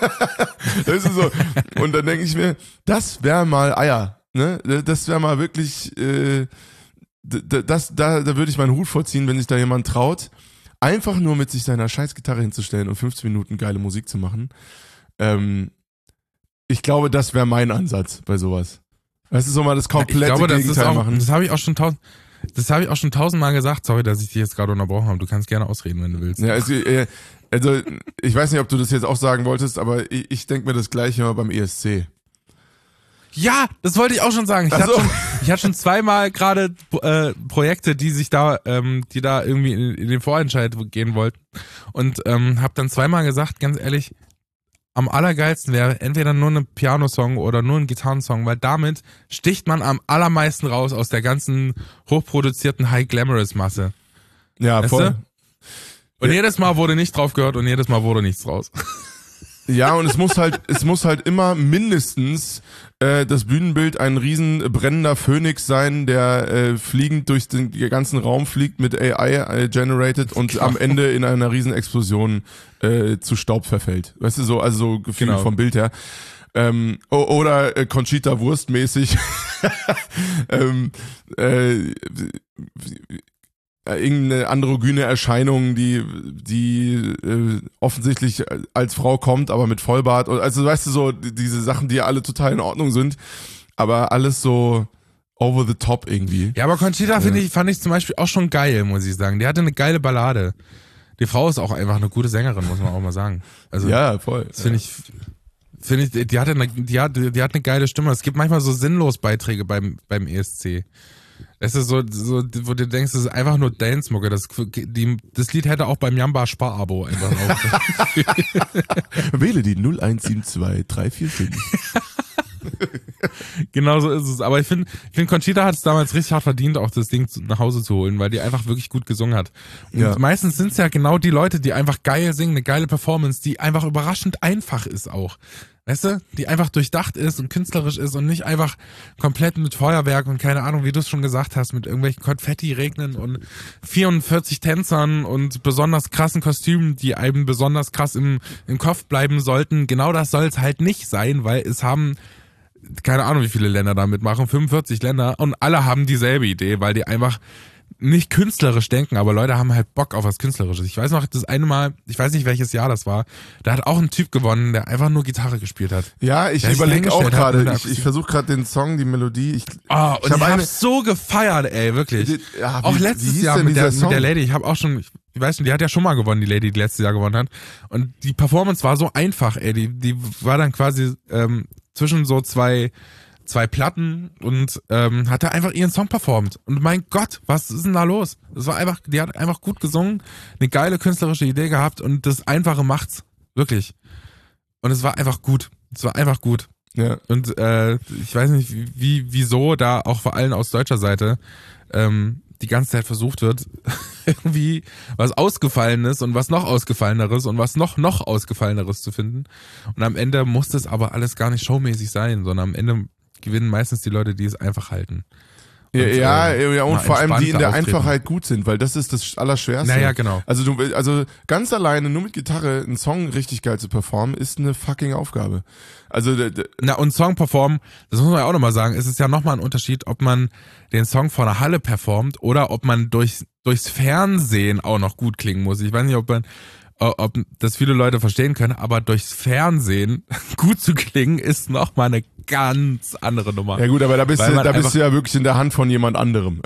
Das ist so. Und dann denke ich mir, das wäre mal Eier. Ne? Das wäre mal wirklich, äh, d- das, da, da würde ich meinen Hut vorziehen, wenn sich da jemand traut, einfach nur mit sich seiner scheiß Gitarre hinzustellen und fünfzehn Minuten geile Musik zu machen. Ähm, ich glaube, das wäre mein Ansatz bei sowas. Weißt du, so mal das komplette ich glaube, das ist Gegenteil auch, machen. das habe ich auch schon tausend, das habe ich auch schon tausendmal gesagt. Sorry, dass ich dich jetzt gerade unterbrochen habe. Du kannst gerne ausreden, wenn du willst. Ja, also, äh, also ich weiß nicht, ob du das jetzt auch sagen wolltest, aber ich, ich denke mir das gleiche immer beim E S C. Ja, das wollte ich auch schon sagen. Ich Ach hatte so. schon, ich hatte schon zweimal gerade äh, Projekte, die sich da, ähm, die da irgendwie in, in den Vorentscheid gehen wollten. Und ähm, habe dann zweimal gesagt, ganz ehrlich, am allergeilsten wäre entweder nur ein Piano-Song oder nur ein Gitarrensong, weil damit sticht man am allermeisten raus aus der ganzen hochproduzierten High-Glamorous-Masse. Ja, Weißt voll. du? Und Ja. jedes Mal wurde nicht drauf gehört und jedes Mal wurde nichts raus. Ja, und es muss halt, es muss halt immer mindestens äh, das Bühnenbild ein riesen brennender Phönix sein, der äh, fliegend durch den ganzen Raum fliegt mit A I äh, generated und Genau. am Ende in einer riesen Explosion äh, zu Staub verfällt. Weißt du, so, also so gefühlt Genau. vom Bild her. Ähm, o- oder äh, Conchita Wurst mäßig. ähm, äh, irgendeine androgyne Erscheinung, die die äh, offensichtlich als Frau kommt, aber mit Vollbart. Also weißt du so, die- diese Sachen, die alle total in Ordnung sind, aber alles so over the top irgendwie. Ja, aber Conchita finde ich, fand ich zum Beispiel auch schon geil, muss ich sagen. Die hatte eine geile Ballade. Die Frau ist auch einfach eine gute Sängerin, muss man auch mal sagen. Also, Ja, voll. das finde ich, finde ich, die hatte eine, die hat, die hat eine geile Stimme. Es gibt manchmal so sinnlos Beiträge beim, beim E S C. Es ist so, so, wo du denkst, das ist einfach nur Dance-Mucke. Das, die, das Lied hätte auch beim Jamba Sparabo einfach auch. Wähle die null eins sieben zwei drei vier fünf. Genau so ist es. Aber ich finde, ich finde, Conchita hat es damals richtig hart verdient, auch das Ding zu, nach Hause zu holen, weil die einfach wirklich gut gesungen hat. Und Ja. meistens sind es ja genau die Leute, die einfach geil singen, eine geile Performance, die einfach überraschend einfach ist auch. Weißt du? Die einfach durchdacht ist und künstlerisch ist und nicht einfach komplett mit Feuerwerk und keine Ahnung, wie du es schon gesagt hast, mit irgendwelchen Konfetti regnen und vierundvierzig Tänzern und besonders krassen Kostümen, die einem besonders krass im, im Kopf bleiben sollten. Genau das soll es halt nicht sein, weil es haben keine Ahnung, wie viele Länder da mitmachen, fünfundvierzig Länder und alle haben dieselbe Idee, weil die einfach nicht künstlerisch denken, aber Leute haben halt Bock auf was Künstlerisches. Ich weiß noch, das eine Mal, ich weiß nicht welches Jahr das war, da hat auch ein Typ gewonnen, der einfach nur Gitarre gespielt hat. Ja, ich überlege auch gerade, ich, ich versuche gerade den Song, die Melodie. Ich, oh, und ich ich habe hab so gefeiert, ey, wirklich. Die, ja, auch wie, letztes wie Jahr mit der, Song? mit der Lady, ich habe auch schon, ich, ich weiß nicht, die hat ja schon mal gewonnen, die Lady, die letztes Jahr gewonnen hat. Und die Performance war so einfach, ey, die, die war dann quasi ähm, zwischen so zwei zwei Platten und ähm, hat da einfach ihren Song performt. Und mein Gott, was ist denn da los? Das war einfach, die hat einfach gut gesungen, eine geile künstlerische Idee gehabt und das Einfache macht's. Wirklich. Und es war einfach gut. Es war einfach gut. Ja. Und äh, ich weiß nicht, wie, wieso da auch vor allem aus deutscher Seite ähm, die ganze Zeit versucht wird, irgendwie was Ausgefallenes und was noch Ausgefalleneres und was noch, noch Ausgefalleneres zu finden. Und am Ende muss das aber alles gar nicht showmäßig sein, sondern am Ende gewinnen meistens die Leute, die es einfach halten. Und, ja, äh, ja, und vor allem die in der auftreten. Einfachheit gut sind, weil das ist das Allerschwerste. Naja, genau. Also du, also ganz alleine nur mit Gitarre einen Song richtig geil zu performen, ist eine fucking Aufgabe. Also na und Song performen, das muss man ja auch nochmal sagen, es ist ja nochmal ein Unterschied, ob man den Song vor einer Halle performt oder ob man durch, durchs Fernsehen auch noch gut klingen muss. Ich weiß nicht, ob man ob das viele Leute verstehen können, aber durchs Fernsehen gut zu klingen ist nochmal eine ganz andere Nummer. Ja gut, aber da bist Weil du, man da bist du ja wirklich in der Hand von jemand anderem.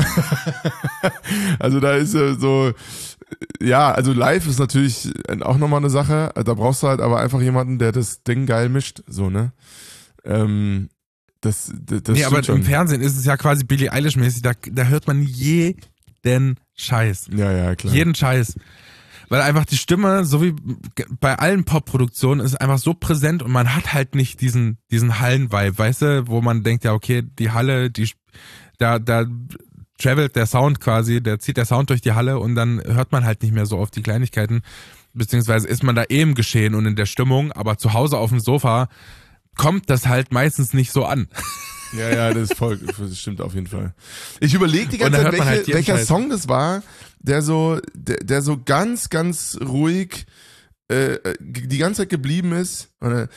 Also da ist ja so, ja, also live ist natürlich auch nochmal eine Sache, da brauchst du halt aber einfach jemanden, der das Ding geil mischt, so, ne? Ähm, das, das, das nee, aber schon. im Fernsehen ist es ja quasi Billie Eilish-mäßig, da, da hört man jeden Scheiß. Ja, ja, klar. Jeden Scheiß. Weil einfach die Stimme, so wie bei allen Pop-Produktionen, ist einfach so präsent und man hat halt nicht diesen diesen Hallen-Vibe, weißt du, wo man denkt, ja okay, die Halle, die da da travelt der Sound quasi, der zieht der Sound durch die Halle und dann hört man halt nicht mehr so auf die Kleinigkeiten, beziehungsweise ist man da eh im Geschehen und in der Stimmung, aber zu Hause auf dem Sofa kommt das halt meistens nicht so an. Ja, ja, das ist voll, das stimmt auf jeden Fall. Ich überlege die ganze Zeit, welche, halt welcher Scheiß. Song das war, der so, der, der so ganz, ganz ruhig äh, die ganze Zeit geblieben ist. Und, äh,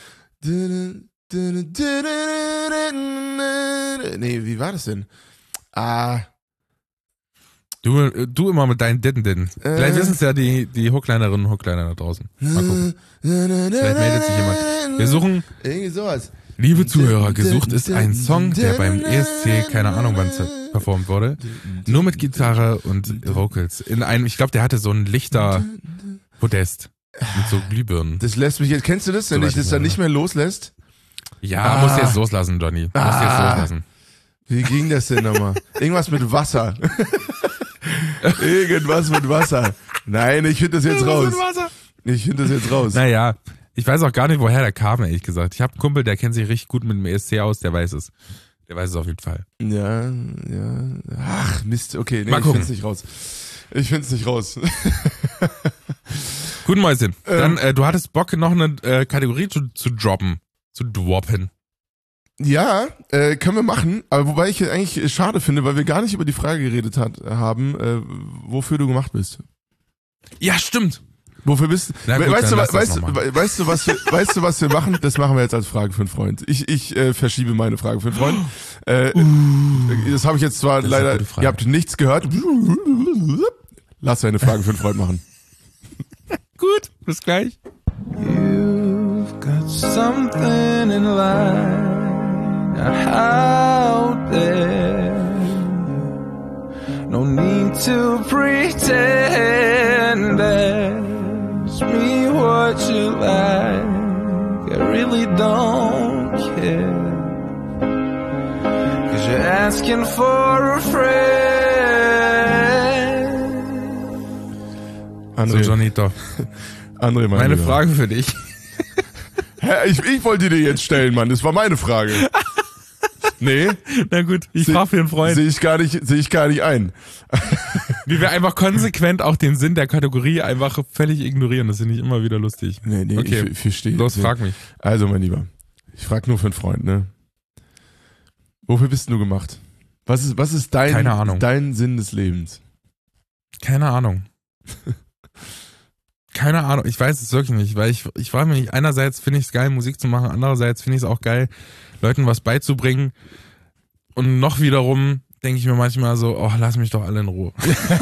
nee, wie war das denn? Ah. Du, du immer mit deinen Ditten Ditten. Äh. Vielleicht wissen es ja die, die Hooklinerinnen und Hookliner da draußen. Mal gucken. Vielleicht meldet sich jemand. Wir suchen, irgendwie sowas. liebe Zuhörer, gesucht ist ein Song, der beim E S C, keine Ahnung wann es performt wurde, nur mit Gitarre und Vocals. In einem, ich glaube, der hatte so ein Lichterpodest mit so Glühbirnen. Das lässt mich jetzt, kennst du das, wenn So dich das weiß ich dann nicht nicht mehr loslässt? Ja, Ah. musst du jetzt loslassen, Johnny. Musst du jetzt Ah. loslassen. Wie ging das denn nochmal? Irgendwas mit Wasser. Irgendwas mit Wasser. Nein, ich finde das jetzt raus. Ich finde das jetzt raus. Naja, ich weiß auch gar nicht, woher der kam, ehrlich gesagt. Ich habe einen Kumpel, der kennt sich richtig gut mit dem E S C aus, der weiß es. Der weiß es auf jeden Fall. Ja, ja. Ach, Mist. Okay, nee, Mal ich gucken. finde es nicht raus. Ich finde es nicht raus. Gut, Mäuschen. Ähm. Dann, äh, du hattest Bock, noch eine äh, Kategorie zu, zu droppen. Zu droppen. Ja, äh, können wir machen. Aber wobei ich eigentlich schade finde, weil wir gar nicht über die Frage geredet hat, haben, äh, wofür du gemacht bist. Ja, stimmt. Wofür bist Na gut, weißt, dann du, lass das weißt, noch du, mal. weißt du, was wir, weißt du, was wir machen? Das machen wir jetzt als Frage für einen Freund. Ich, ich äh, verschiebe meine Frage für einen Freund. Äh, das habe ich jetzt zwar Das ist eine leider, gute Frage. ihr habt nichts gehört. Lass eine Frage für einen Freund machen. Gut, bis gleich. You've got something in line out there. No need to pretend that's me what you like. I really don't care. Cause you're asking for a friend. So, André, Johnny, doch. André, mein Meine Lieber. Frage für dich. Hä, ich, ich wollte die dir jetzt stellen, Mann. Das war meine Frage. Nee, Na gut, ich seh- frage für einen Freund. sehe ich gar nicht, sehe ich gar nicht ein. Wie wir einfach konsequent auch den Sinn der Kategorie einfach völlig ignorieren. Das finde ich immer wieder lustig. Nee, nee, Okay. ich, ich verstehe. Los, frag mich. Also, mein Lieber, ich frage nur für einen Freund, ne? Wofür bist du gemacht? Was ist, was ist dein, Keine Ahnung. dein Sinn des Lebens? Keine Ahnung. Keine Ahnung, ich weiß es wirklich nicht, weil ich, ich frage mich, einerseits finde ich es geil, Musik zu machen, andererseits finde ich es auch geil, Leuten was beizubringen und noch wiederum denke ich mir manchmal so, oh, lass mich doch alle in Ruhe.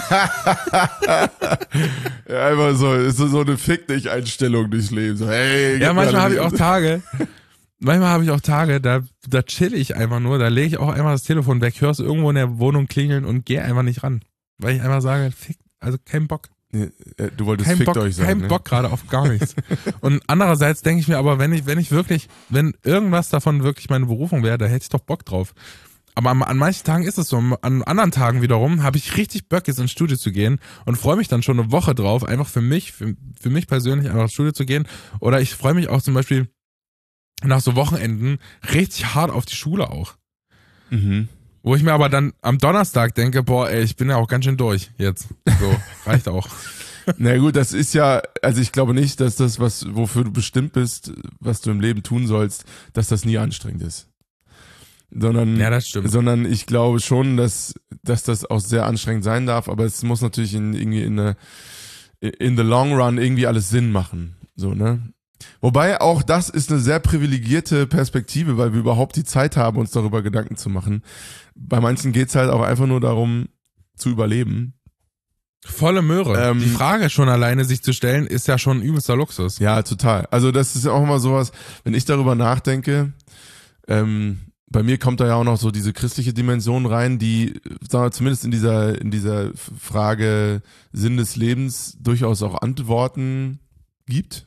Ja, einfach so, ist so, so eine Fick-dich-Einstellung durchs Leben. So, hey, Ja, manchmal habe ich auch Tage, manchmal habe ich auch Tage, da, da chill ich einfach nur, da lege ich auch einfach das Telefon weg, höre es irgendwo in der Wohnung klingeln und gehe einfach nicht ran. Weil ich einfach sage, fick, also kein Bock. Du wolltest Kein fickt Bock, euch sagen. kein ne? Bock gerade auf gar nichts. Und andererseits denke ich mir aber, wenn ich, wenn ich wirklich, wenn irgendwas davon wirklich meine Berufung wäre, da hätte ich doch Bock drauf. Aber an, an manchen Tagen ist es so. An anderen Tagen wiederum habe ich richtig Bock, jetzt ins Studio zu gehen und freue mich dann schon eine Woche drauf, einfach für mich, für, für mich persönlich einfach ins Studio zu gehen. Oder ich freue mich auch zum Beispiel nach so Wochenenden richtig hart auf die Schule auch. Mhm. Wo ich mir aber dann am Donnerstag denke, boah, ey, ich bin ja auch ganz schön durch jetzt. So, reicht auch. Na gut, das ist ja, also ich glaube nicht, dass das, was, wofür du bestimmt bist, was du im Leben tun sollst, dass das nie anstrengend ist. Sondern, Ja, das stimmt. sondern ich glaube schon, dass, dass das auch sehr anstrengend sein darf, aber es muss natürlich in, irgendwie in, eine, in the long run irgendwie alles Sinn machen. So, ne? Wobei auch das ist eine sehr privilegierte Perspektive, weil wir überhaupt die Zeit haben, uns darüber Gedanken zu machen. Bei manchen geht's halt auch einfach nur darum, zu überleben. Volle Möhre. Ähm, Die Frage schon alleine sich zu stellen, ist ja schon übelster Luxus. Ja, total. Also das ist ja auch immer sowas, wenn ich darüber nachdenke, ähm, bei mir kommt da ja auch noch so diese christliche Dimension rein, die, sagen wir, zumindest in dieser, in dieser Frage Sinn des Lebens durchaus auch Antworten gibt.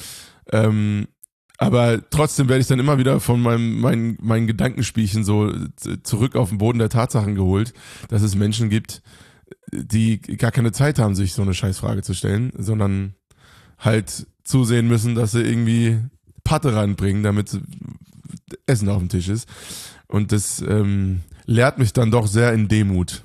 Ähm, aber trotzdem werde ich dann immer wieder von meinem, meinen, meinen Gedankenspielchen so zurück auf den Boden der Tatsachen geholt, dass es Menschen gibt, die gar keine Zeit haben, sich so eine Scheißfrage zu stellen, sondern halt zusehen müssen, dass sie irgendwie Patte ranbringen, damit Essen auf dem Tisch ist. Und das ähm, lehrt mich dann doch sehr in Demut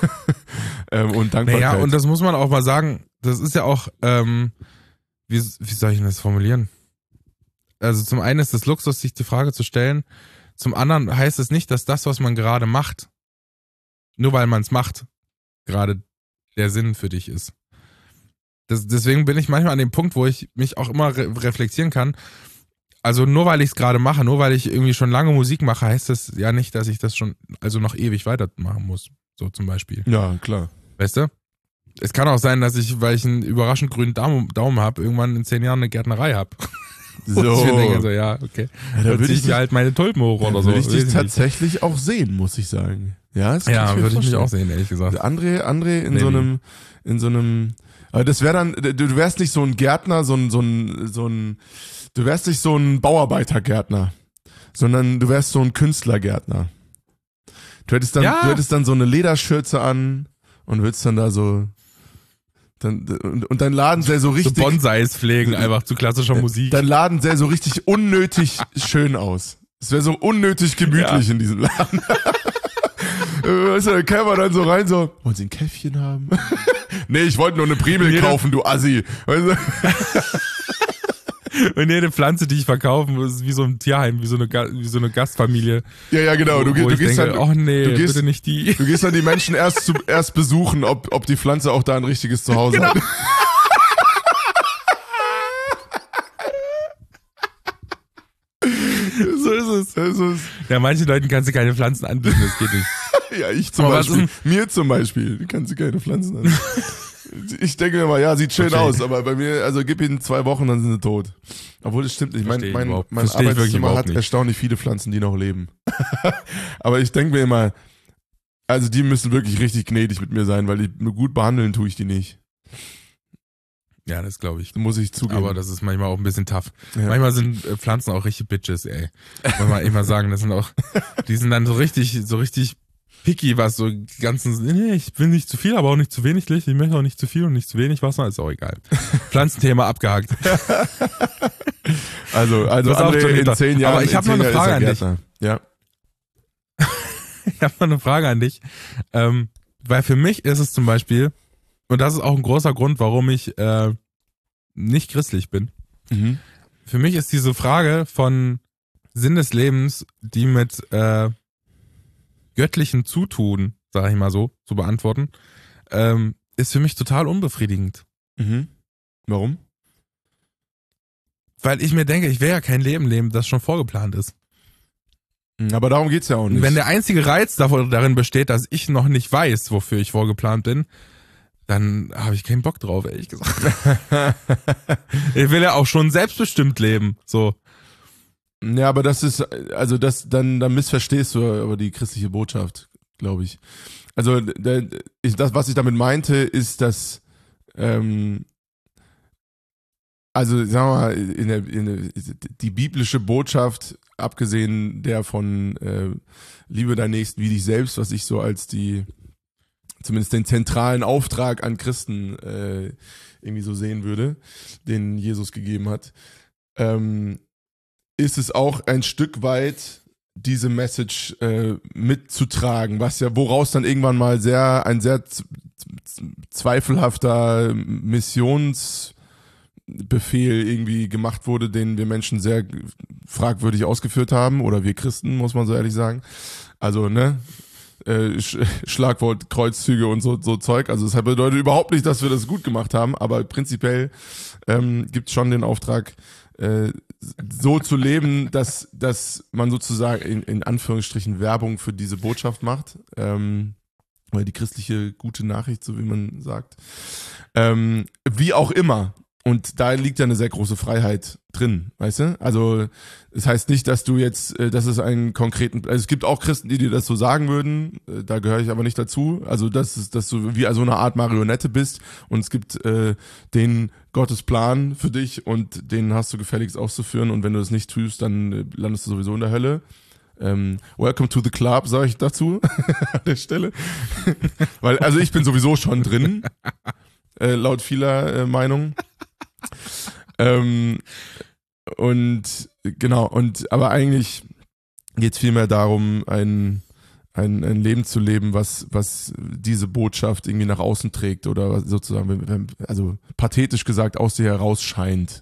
ähm, und Dankbarkeit. Naja, und das muss man auch mal sagen, das ist ja auch, ähm, wie, wie soll ich denn das formulieren? Also zum einen ist es Luxus, sich die Frage zu stellen, zum anderen heißt es nicht, dass das, was man gerade macht, nur weil man es macht, gerade der Sinn für dich ist. Das, deswegen bin ich manchmal an dem Punkt, wo ich mich auch immer re- reflektieren kann. Also nur weil ich es gerade mache, nur weil ich irgendwie schon lange Musik mache, heißt das ja nicht, dass ich das schon also noch ewig weitermachen muss. So zum Beispiel. Ja, klar. Weißt du? Es kann auch sein, dass ich, weil ich einen überraschend grünen Daumen, Daumen habe, irgendwann in zehn Jahren eine Gärtnerei habe. So. Und ich mir denke so, ja, okay. Ja, da Dann würde zieh ich ich dir halt meine Tulpen hoch oder so. Würde ich Weiß dich nicht. tatsächlich auch sehen, muss ich sagen. Ja, das kann Ja, mir würde ich mich vorstellen. auch sehen, ehrlich gesagt. André, André in Maybe. so einem, in so einem, aber das wäre dann, du du wärst nicht so ein Gärtner, so ein, so ein, so ein, du wärst nicht so ein Bauarbeitergärtner, sondern du wärst so ein Künstlergärtner. Du hättest dann, Ja. du hättest dann so eine Lederschürze an und würdest dann da so, dann, und, und dein Laden sähe so So richtig, Bonsais pflegen, einfach zu klassischer Musik. dein Laden sähe so richtig unnötig schön aus. Es wäre so unnötig gemütlich Ja. in diesem Laden. Weißt du, da käme man dann so rein, so, wollen Sie ein Käffchen haben? Nee, ich wollte nur eine Primel Nee, kaufen, du Assi. Weißt du? Und jede Pflanze, die ich verkaufe, ist wie so ein Tierheim, wie so eine, Ga- wie so eine Gastfamilie. Ja, ja, genau. Du, wo geh- du ich gehst denke, dann, oh nee, du gehst, bitte nicht die. du gehst dann die Menschen erst, zu, erst besuchen, ob, ob die Pflanze auch da ein richtiges Zuhause Genau. hat. So ist es. Das ist, Ja, manchen Leuten kannst du keine Pflanzen anbieten, das geht nicht. ja, ich zum Aber was Beispiel. ist Mir zum Beispiel. Kannst du keine Pflanzen an. Ich denke mir mal, ja, sieht schön Okay. aus, aber bei mir, also gib ihnen zwei Wochen, dann sind sie tot. Obwohl, das stimmt nicht. Mein, Versteh ich mein, überhaupt- mein versteh ich wirklich Arbeitszimmer überhaupt hat nicht. erstaunlich viele Pflanzen, die noch leben. Aber ich denke mir immer, also die müssen wirklich richtig gnädig mit mir sein, weil die gut behandeln tue ich die nicht. Ja, das glaube ich. Muss ich zugeben. Aber das ist manchmal auch ein bisschen tough. Ja. Manchmal sind äh, Pflanzen auch richtig Bitches, ey. Muss man echt mal sagen, das sind auch, die sind dann so richtig, so richtig picky, was so die ganzen, nee, ich will nicht zu viel, aber auch nicht zu wenig Licht, ich möchte auch nicht zu viel und nicht zu wenig Wasser, ist auch egal. Pflanzenthema abgehakt. Also, also Pass auf, André, in Jonita. zehn Jahren, Aber ich in hab noch zehn eine Jahren ist Frage er an dich. Gärtner. Ja. Ich habe mal eine Frage an dich. Ähm, weil für mich ist es zum Beispiel, und das ist auch ein großer Grund, warum ich äh, nicht christlich bin. Mhm. Für mich ist diese Frage von Sinn des Lebens, die mit äh, göttlichem Zutun, sage ich mal so, zu beantworten, ähm, ist für mich total unbefriedigend. Mhm. Warum? Weil ich mir denke, ich will ja kein Leben leben, das schon vorgeplant ist. Aber darum geht's ja auch nicht. Wenn der einzige Reiz davon, darin besteht, dass ich noch nicht weiß, wofür ich vorgeplant bin, dann habe ich keinen Bock drauf, ehrlich gesagt. Ich will ja auch schon selbstbestimmt leben, so. Ja, aber das ist, also das, dann, dann missverstehst du aber die christliche Botschaft, glaube ich. Also der, ich, das, was ich damit meinte, ist, dass ähm, also sagen wir mal, in der, in der, die biblische Botschaft, abgesehen der von äh, Liebe deinen Nächsten wie dich selbst, was ich so als die, zumindest den zentralen Auftrag an Christen äh, irgendwie so sehen würde, den Jesus gegeben hat, ähm, ist es auch ein Stück weit diese Message äh, mitzutragen, was ja, woraus dann irgendwann mal sehr, ein sehr z- z- zweifelhafter Missionsbefehl irgendwie gemacht wurde, den wir Menschen sehr fragwürdig ausgeführt haben, oder wir Christen, muss man so ehrlich sagen. Also, ne, äh, Sch- Schlagwort Kreuzzüge und so, so Zeug. Also, das bedeutet überhaupt nicht, dass wir das gut gemacht haben, aber prinzipiell ähm, gibt es schon den Auftrag, äh, so zu leben, dass, dass man sozusagen in, in Anführungsstrichen Werbung für diese Botschaft macht, ähm, oder die christliche gute Nachricht, so wie man sagt. Ähm, wie auch immer. Und da liegt ja eine sehr große Freiheit drin, weißt du? Also es heißt nicht, dass du jetzt, äh, dass es einen konkreten, also es gibt auch Christen, die dir das so sagen würden, äh, da gehöre ich aber nicht dazu. Also dass, es- dass du wie so eine Art Marionette bist und es gibt äh, den Gottes Plan für dich und den hast du gefälligst auszuführen, und wenn du das nicht tust, dann äh, landest du sowieso in der Hölle. Ähm, welcome to the club, sage ich dazu an der Stelle. Weil, also ich bin sowieso schon drin, äh, laut vieler äh, Meinung. ähm, und genau, und aber eigentlich geht es vielmehr darum, ein, ein, ein Leben zu leben, was, was diese Botschaft irgendwie nach außen trägt oder was sozusagen, also pathetisch gesagt, aus dir heraus scheint.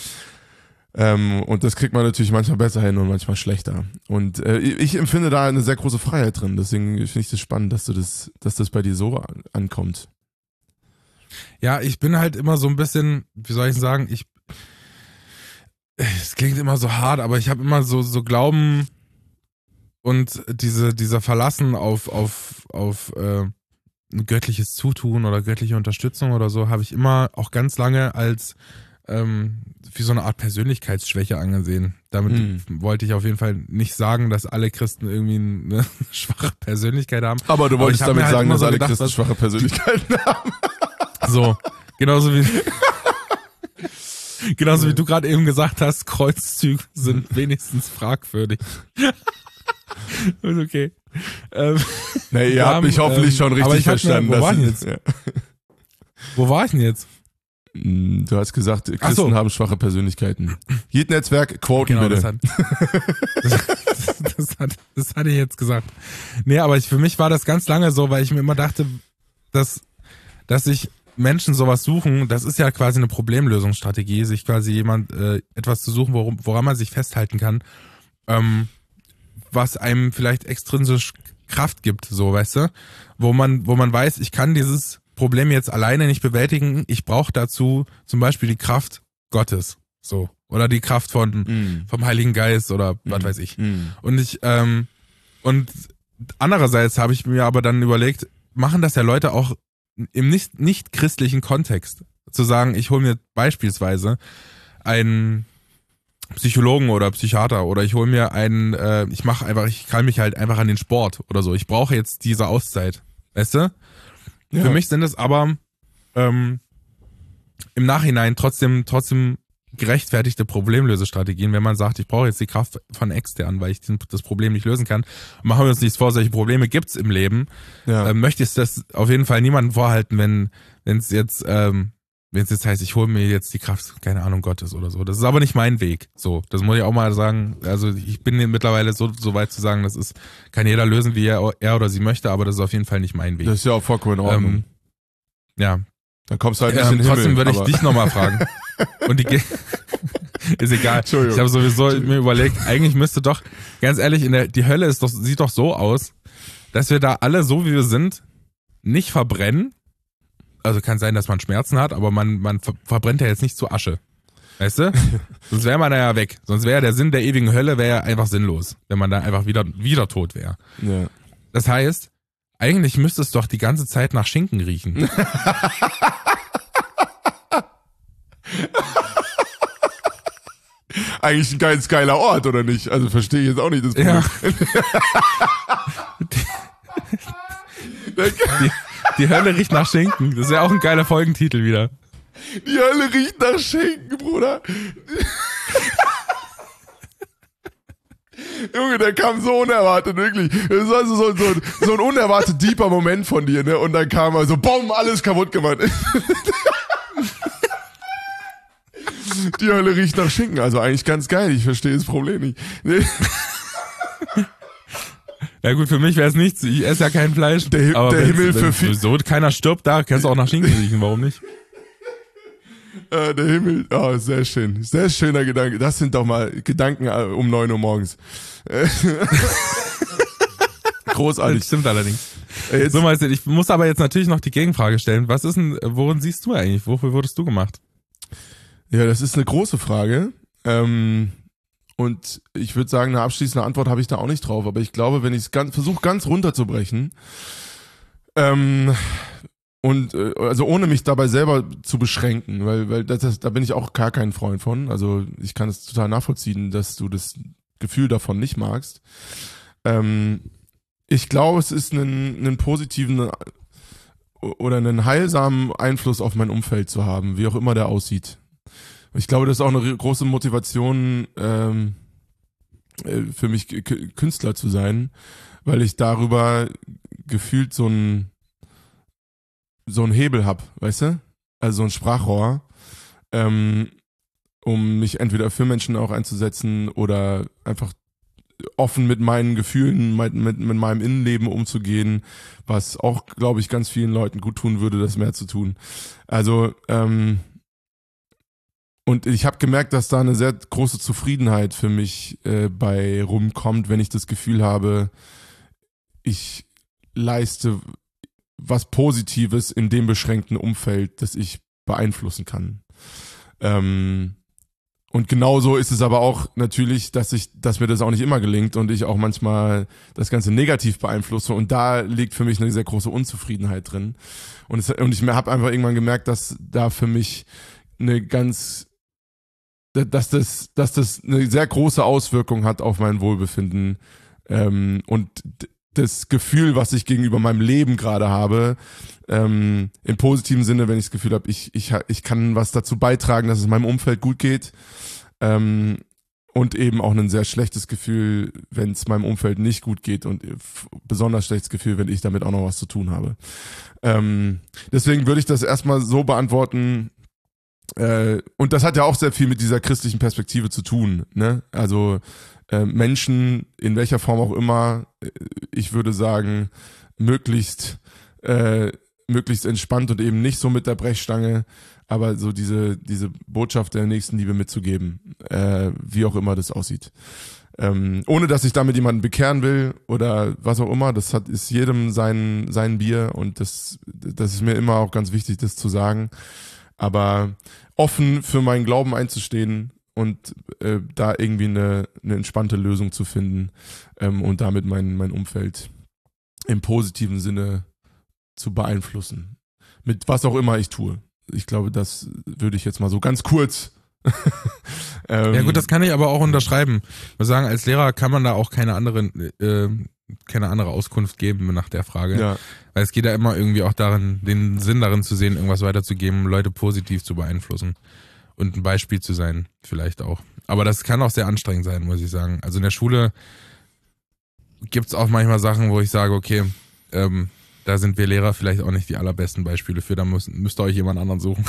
Ähm, und das kriegt man natürlich manchmal besser hin und manchmal schlechter. Und äh, ich empfinde da eine sehr große Freiheit drin. Deswegen finde ich das spannend, dass du das, dass das bei dir so an, ankommt. Ja, ich bin halt immer so ein bisschen, wie soll ich sagen, ich, es klingt immer so hart, aber ich habe immer so, so Glauben und diese, dieser Verlassen auf, auf, auf äh, ein göttliches Zutun oder göttliche Unterstützung oder so, habe ich immer auch ganz lange als ähm, wie so eine Art Persönlichkeitsschwäche angesehen. Damit Mhm. wollte ich auf jeden Fall nicht sagen, dass alle Christen irgendwie eine schwache Persönlichkeit haben. Aber du wolltest ich hab mir damit halt sagen, immer dass so alle gedacht, Christen was- schwache Persönlichkeiten haben. So, genauso wie genauso wie du gerade eben gesagt hast, Kreuzzüge sind wenigstens fragwürdig. Ist okay. Ähm, Nee, ihr Wir habt haben, mich hoffentlich ähm, schon aber richtig ich hab mir- verstanden. wo dass war ich es- jetzt? Ja. wo war ich denn jetzt? Mm, Du hast gesagt, Christen Ach so. haben schwache Persönlichkeiten. Jed-Netzwerk, quoten Genau, bitte. das hat, das, das, hat, das hatte ich jetzt gesagt. Nee, aber ich, für mich war das ganz lange so, weil ich mir immer dachte, dass, dass sich Menschen sowas suchen, das ist ja quasi eine Problemlösungsstrategie, sich quasi jemand äh, etwas zu suchen, worum, woran man sich festhalten kann, ähm, was einem vielleicht extrinsisch Kraft gibt, so, weißt du, wo man, wo man weiß, ich kann dieses Problem jetzt alleine nicht bewältigen, ich brauche dazu zum Beispiel die Kraft Gottes, so, oder die Kraft von Mm. vom Heiligen Geist oder was Mm. weiß ich. Mm. Und ich, ähm, und andererseits habe ich mir aber dann überlegt, machen das ja Leute auch im nicht, nicht christlichen Kontext. Zu sagen, ich hole mir beispielsweise einen Psychologen oder Psychiater oder ich hole mir einen, äh, ich mache einfach, ich kann mich halt einfach an den Sport oder so. Ich brauche jetzt diese Auszeit. Weißt du? Ja. Für mich sind es aber ähm, im Nachhinein trotzdem, trotzdem gerechtfertigte Problemlösestrategien, wenn man sagt, ich brauche jetzt die Kraft von extern, weil ich das Problem nicht lösen kann. Und machen wir uns nichts vor, solche Probleme gibt's im Leben. Ja. Ähm, möchte ich das auf jeden Fall niemandem vorhalten, wenn wenn es jetzt ähm, wenn es jetzt heißt, ich hole mir jetzt die Kraft, keine Ahnung, Gottes oder so. Das ist aber nicht mein Weg. So, das muss ich auch mal sagen. Also ich bin mittlerweile so, so weit zu sagen, das ist, kann jeder lösen, wie er, er oder sie möchte, aber das ist auf jeden Fall nicht mein Weg. Das ist ja auch vollkommen in Ordnung. ähm, ja, Dann kommst du halt nicht ähm, in den trotzdem Himmel. würde ich aber- dich nochmal fragen. Und die Ge- ist egal. Entschuldigung. Ich habe sowieso mir überlegt, eigentlich müsste doch, ganz ehrlich, in der die Hölle ist doch, sieht doch so aus, dass wir da alle so wie wir sind, nicht verbrennen. Also kann sein, dass man Schmerzen hat, aber man, man ver- verbrennt ja jetzt nicht zu Asche. Weißt du? Sonst wäre man da ja weg. Sonst wäre der Sinn der ewigen Hölle wäre ja einfach sinnlos, wenn man da einfach wieder, wieder tot wäre. Ja. Das heißt, eigentlich müsste es doch die ganze Zeit nach Schinken riechen. Eigentlich ein ganz geiler Ort, oder nicht? Also verstehe ich jetzt auch nicht das Problem. Ja. die, die Hölle riecht nach Schinken. Das wäre auch ein geiler Folgentitel wieder. Die Hölle riecht nach Schinken, Bruder. Junge, der kam so unerwartet, wirklich. Das war so, so, so, so ein unerwartet deeper Moment von dir, ne? Und dann kam er so, bumm, alles kaputt gemacht. Die Hölle riecht nach Schinken, also eigentlich ganz geil, ich verstehe das Problem nicht. Ja gut, für mich wäre es nichts, ich esse ja kein Fleisch. Der, aber der Himmel für viel. So keiner stirbt da, kannst du auch nach Schinken riechen, warum nicht? Äh, der Himmel, oh, sehr schön, sehr schöner Gedanke. Das sind doch mal Gedanken um neun Uhr morgens. Großartig. Das stimmt allerdings. Äh, jetzt, So, Meister, ich muss aber jetzt natürlich noch die Gegenfrage stellen. Was ist denn, worin siehst du eigentlich? Wofür wurdest du gemacht? Ja, das ist eine große Frage. Ähm, und ich würde sagen, eine abschließende Antwort habe ich da auch nicht drauf. Aber ich glaube, wenn ich es ganz, versuche ganz runterzubrechen, ähm, und äh, also ohne mich dabei selber zu beschränken, weil, weil das, das, da bin ich auch gar kein Freund von. Also ich kann es total nachvollziehen, dass du das Gefühl davon nicht magst. Ähm, ich glaube, es ist einen, einen positiven oder einen heilsamen Einfluss auf mein Umfeld zu haben, wie auch immer der aussieht. Ich glaube, das ist auch eine große Motivation ähm, für mich, K- Künstler zu sein, weil ich darüber gefühlt so ein so ein Hebel hab, weißt du? Also so ein Sprachrohr, ähm, um mich entweder für Menschen auch einzusetzen oder einfach offen mit meinen Gefühlen, mit, mit, mit meinem Innenleben umzugehen, was auch, glaube ich, ganz vielen Leuten gut tun würde, das mehr zu tun. Also, ähm, und ich habe gemerkt, dass da eine sehr große Zufriedenheit für mich äh, bei rumkommt, wenn ich das Gefühl habe, ich leiste was Positives in dem beschränkten Umfeld, das ich beeinflussen kann. Ähm, und genauso ist es aber auch natürlich, dass ich, dass mir das auch nicht immer gelingt und ich auch manchmal das Ganze negativ beeinflusse und da liegt für mich eine sehr große Unzufriedenheit drin. Und, es, und ich habe einfach irgendwann gemerkt, dass da für mich eine ganz, dass das, dass das eine sehr große Auswirkung hat auf mein Wohlbefinden ähm, und das Gefühl, was ich gegenüber meinem Leben gerade habe, ähm, im positiven Sinne, wenn ich das Gefühl habe, ich, ich, ich kann was dazu beitragen, dass es meinem Umfeld gut geht, ähm, und eben auch ein sehr schlechtes Gefühl, wenn es meinem Umfeld nicht gut geht und besonders schlechtes Gefühl, wenn ich damit auch noch was zu tun habe. Ähm, deswegen würde ich das erstmal so beantworten, äh, und das hat ja auch sehr viel mit dieser christlichen Perspektive zu tun, ne? Also äh, Menschen, in welcher Form auch immer, ich würde sagen, möglichst äh, möglichst entspannt und eben nicht so mit der Brechstange, aber so diese diese Botschaft der Nächstenliebe mitzugeben, äh, wie auch immer das aussieht. Ähm, ohne dass ich damit jemanden bekehren will oder was auch immer, das hat ist jedem sein sein Bier und das das ist mir immer auch ganz wichtig, das zu sagen. Aber offen für meinen Glauben einzustehen und äh, da irgendwie eine, eine entspannte Lösung zu finden ähm, und damit mein, mein Umfeld im positiven Sinne zu beeinflussen. Mit was auch immer ich tue. Ich glaube, das würde ich jetzt mal so ganz kurz. ähm, Ja gut, das kann ich aber auch unterschreiben. Ich muss sagen, als Lehrer kann man da auch keine andere, äh, keine andere Auskunft geben nach der Frage. Ja. Weil es geht ja immer irgendwie auch darin, den Sinn darin zu sehen, irgendwas weiterzugeben, Leute positiv zu beeinflussen. Und ein Beispiel zu sein, vielleicht auch. Aber das kann auch sehr anstrengend sein, muss ich sagen. Also in der Schule gibt's auch manchmal Sachen, wo ich sage, okay, ähm, da sind wir Lehrer vielleicht auch nicht die allerbesten Beispiele für, da müsst, müsst ihr euch jemand anderen suchen.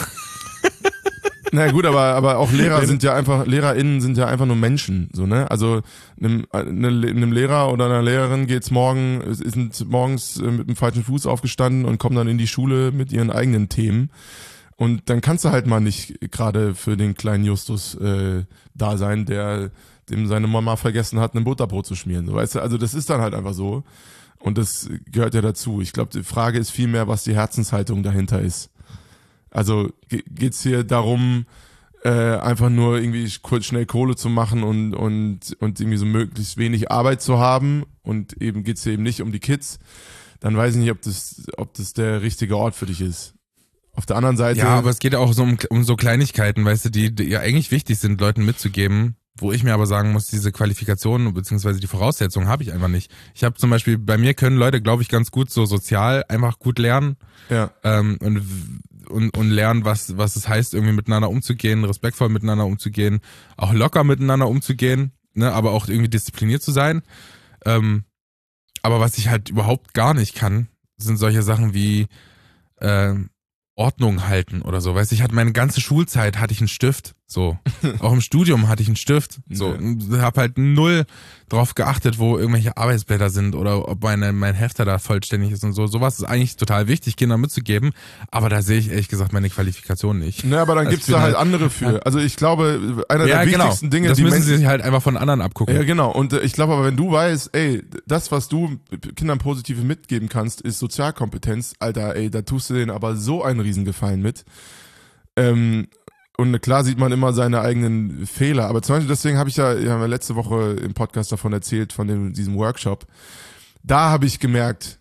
Na gut, aber aber auch Lehrer sind ja einfach, LehrerInnen sind ja einfach nur Menschen, so, ne? Also einem, einem Lehrer oder einer Lehrerin geht's morgen, sind morgens mit dem falschen Fuß aufgestanden und kommen dann in die Schule mit ihren eigenen Themen. Und dann kannst du halt mal nicht gerade für den kleinen Justus äh, da sein, der dem seine Mama vergessen hat, ein Butterbrot zu schmieren. So, weißt du, also das ist dann halt einfach so. Und das gehört ja dazu. Ich glaube, die Frage ist vielmehr, was die Herzenshaltung dahinter ist. Also ge- geht's hier darum, äh, einfach nur irgendwie kurz schnell Kohle zu machen und, und, und irgendwie so möglichst wenig Arbeit zu haben und eben geht's dir eben nicht um die Kids, dann weiß ich nicht, ob das, ob das der richtige Ort für dich ist. Auf der anderen Seite... Ja, aber es geht ja auch so um, um so Kleinigkeiten, weißt du, die, die ja eigentlich wichtig sind, Leuten mitzugeben, wo ich mir aber sagen muss, diese Qualifikationen bzw. die Voraussetzungen habe ich einfach nicht. Ich habe zum Beispiel, bei mir können Leute, glaube ich, ganz gut so sozial einfach gut lernen ja. ähm, und, und, und lernen, was, was es heißt, irgendwie miteinander umzugehen, respektvoll miteinander umzugehen, auch locker miteinander umzugehen, ne, aber auch irgendwie diszipliniert zu sein. Ähm, aber was ich halt überhaupt gar nicht kann, sind solche Sachen wie äh, Ordnung halten oder so. Weißt du, ich hatte meine ganze Schulzeit hatte ich einen Stift, so. Auch im Studium hatte ich einen Stift, so. Ja. Hab halt null drauf geachtet, wo irgendwelche Arbeitsblätter sind oder ob meine, mein Hefter da vollständig ist und so. Sowas ist eigentlich total wichtig, Kindern mitzugeben, aber da sehe ich ehrlich gesagt meine Qualifikation nicht. Ne, aber dann also gibt's da halt andere für. Also ich glaube, einer ja, der genau. wichtigsten Dinge, das die müssen Menschen, sie sich halt einfach von anderen abgucken. Ja, genau. Und äh, ich glaube aber, wenn du weißt, ey, das, was du Kindern Positives mitgeben kannst, ist Sozialkompetenz, Alter, ey, da tust du denen aber so einen Riesengefallen mit. Ähm, und klar sieht man immer seine eigenen Fehler, aber zum Beispiel deswegen habe ich ja, ja letzte Woche im Podcast davon erzählt, von dem, diesem Workshop. Da habe ich gemerkt,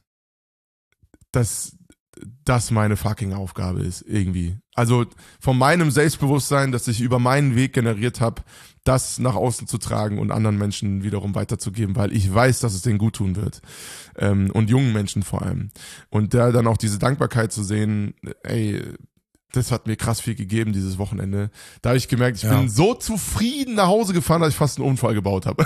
dass das meine fucking Aufgabe ist, irgendwie. Also von meinem Selbstbewusstsein, das ich über meinen Weg generiert habe, das nach außen zu tragen und anderen Menschen wiederum weiterzugeben, weil ich weiß, dass es denen gut tun wird. Ähm, und jungen Menschen vor allem. Und da dann auch diese Dankbarkeit zu sehen, ey, das hat mir krass viel gegeben dieses Wochenende. Da habe ich gemerkt, ich ja. bin so zufrieden nach Hause gefahren, dass ich fast einen Unfall gebaut habe.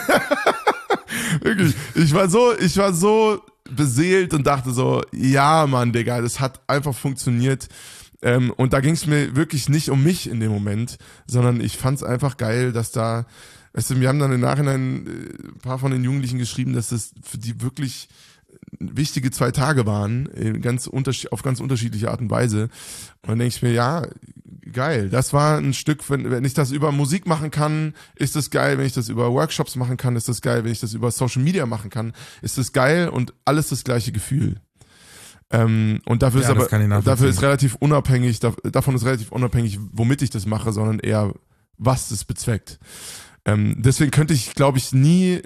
Wirklich. Ich war so, ich war so beseelt und dachte so, ja Mann, Digga, das hat einfach funktioniert. Ähm, und da ging es mir wirklich nicht um mich in dem Moment, sondern ich fand es einfach geil, dass da, weißt du, wir haben dann im Nachhinein äh, ein paar von den Jugendlichen geschrieben, dass das für die wirklich wichtige zwei Tage waren, ganz unterschied- auf ganz unterschiedliche Art und Weise. Und dann denke ich mir, ja, geil, das war ein Stück, wenn, wenn ich das über Musik machen kann, ist das geil, wenn ich das über Workshops machen kann, ist das geil, wenn ich das über Social Media machen kann, ist das geil und alles das gleiche Gefühl. Ähm, und dafür ja, ist aber, dafür ist relativ unabhängig, da, davon ist relativ unabhängig, womit ich das mache, sondern eher, was es bezweckt. Ähm, deswegen könnte ich, glaube ich, nie,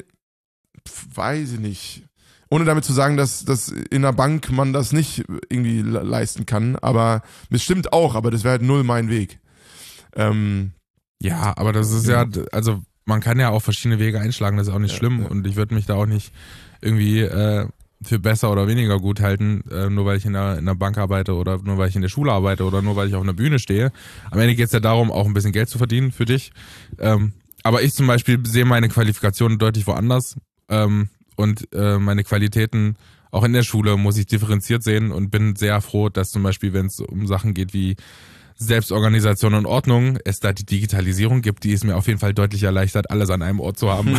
weiß ich nicht, ohne damit zu sagen, dass, dass in der Bank man das nicht irgendwie le- leisten kann, aber es stimmt auch, aber das wäre halt null mein Weg. Ähm, ja, aber das ist ja, ja, also man kann ja auch verschiedene Wege einschlagen, das ist auch nicht ja, schlimm ja. und ich würde mich da auch nicht irgendwie äh, für besser oder weniger gut halten, äh, nur weil ich in der, in der Bank arbeite oder nur weil ich in der Schule arbeite oder nur weil ich auf einer Bühne stehe. Am Ende geht es ja darum, auch ein bisschen Geld zu verdienen für dich. Ähm, aber ich zum Beispiel sehe meine Qualifikationen deutlich woanders. Ähm, Und äh, meine Qualitäten auch in der Schule muss ich differenziert sehen und bin sehr froh, dass zum Beispiel, wenn es um Sachen geht wie Selbstorganisation und Ordnung, es da die Digitalisierung gibt, die es mir auf jeden Fall deutlich erleichtert, alles an einem Ort zu haben.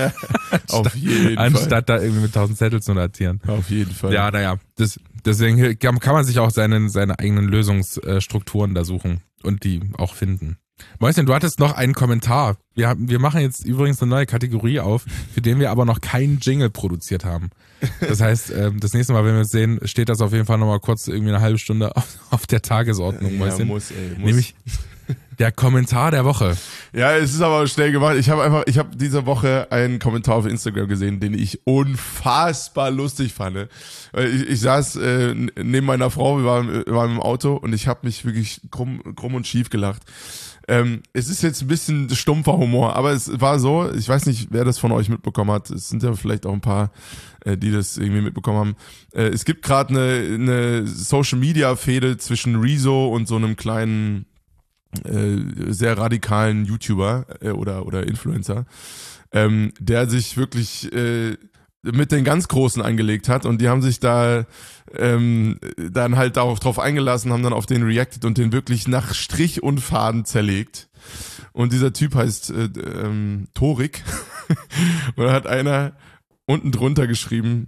Auf jeden Anstatt Fall. da irgendwie mit tausend Zettel zu notieren. Auf jeden Fall. Ja, naja, das, deswegen kann, kann man sich auch seine, seine eigenen Lösungsstrukturen da suchen und die auch finden. Mäuschen, du hattest noch einen Kommentar. Wir, haben, wir machen jetzt übrigens eine neue Kategorie auf, für den wir aber noch keinen Jingle produziert haben. Das heißt, das nächste Mal, wenn wir es sehen, steht das auf jeden Fall nochmal kurz irgendwie eine halbe Stunde auf, auf der Tagesordnung, Mäuschen. Ja, muss, ey, muss. Nämlich der Kommentar der Woche. Ja, es ist aber schnell gemacht. Ich habe einfach, ich habe diese Woche einen Kommentar auf Instagram gesehen, den ich unfassbar lustig fand. Ich, ich saß äh, neben meiner Frau, wir waren, wir waren im Auto und ich habe mich wirklich krumm, krumm und schief gelacht. Ähm, es ist jetzt ein bisschen stumpfer Humor, aber es war so, ich weiß nicht, wer das von euch mitbekommen hat, es sind ja vielleicht auch ein paar, äh, die das irgendwie mitbekommen haben. Äh, es gibt gerade eine, eine Social-Media-Fehde zwischen Rezo und so einem kleinen, äh, sehr radikalen YouTuber äh, oder, oder Influencer, ähm, der sich wirklich äh, mit den ganz Großen angelegt hat und die haben sich da ähm, dann halt darauf drauf eingelassen, haben dann auf den reacted und den wirklich nach Strich und Faden zerlegt. Und dieser Typ heißt äh, ähm, Torik und da hat einer unten drunter geschrieben,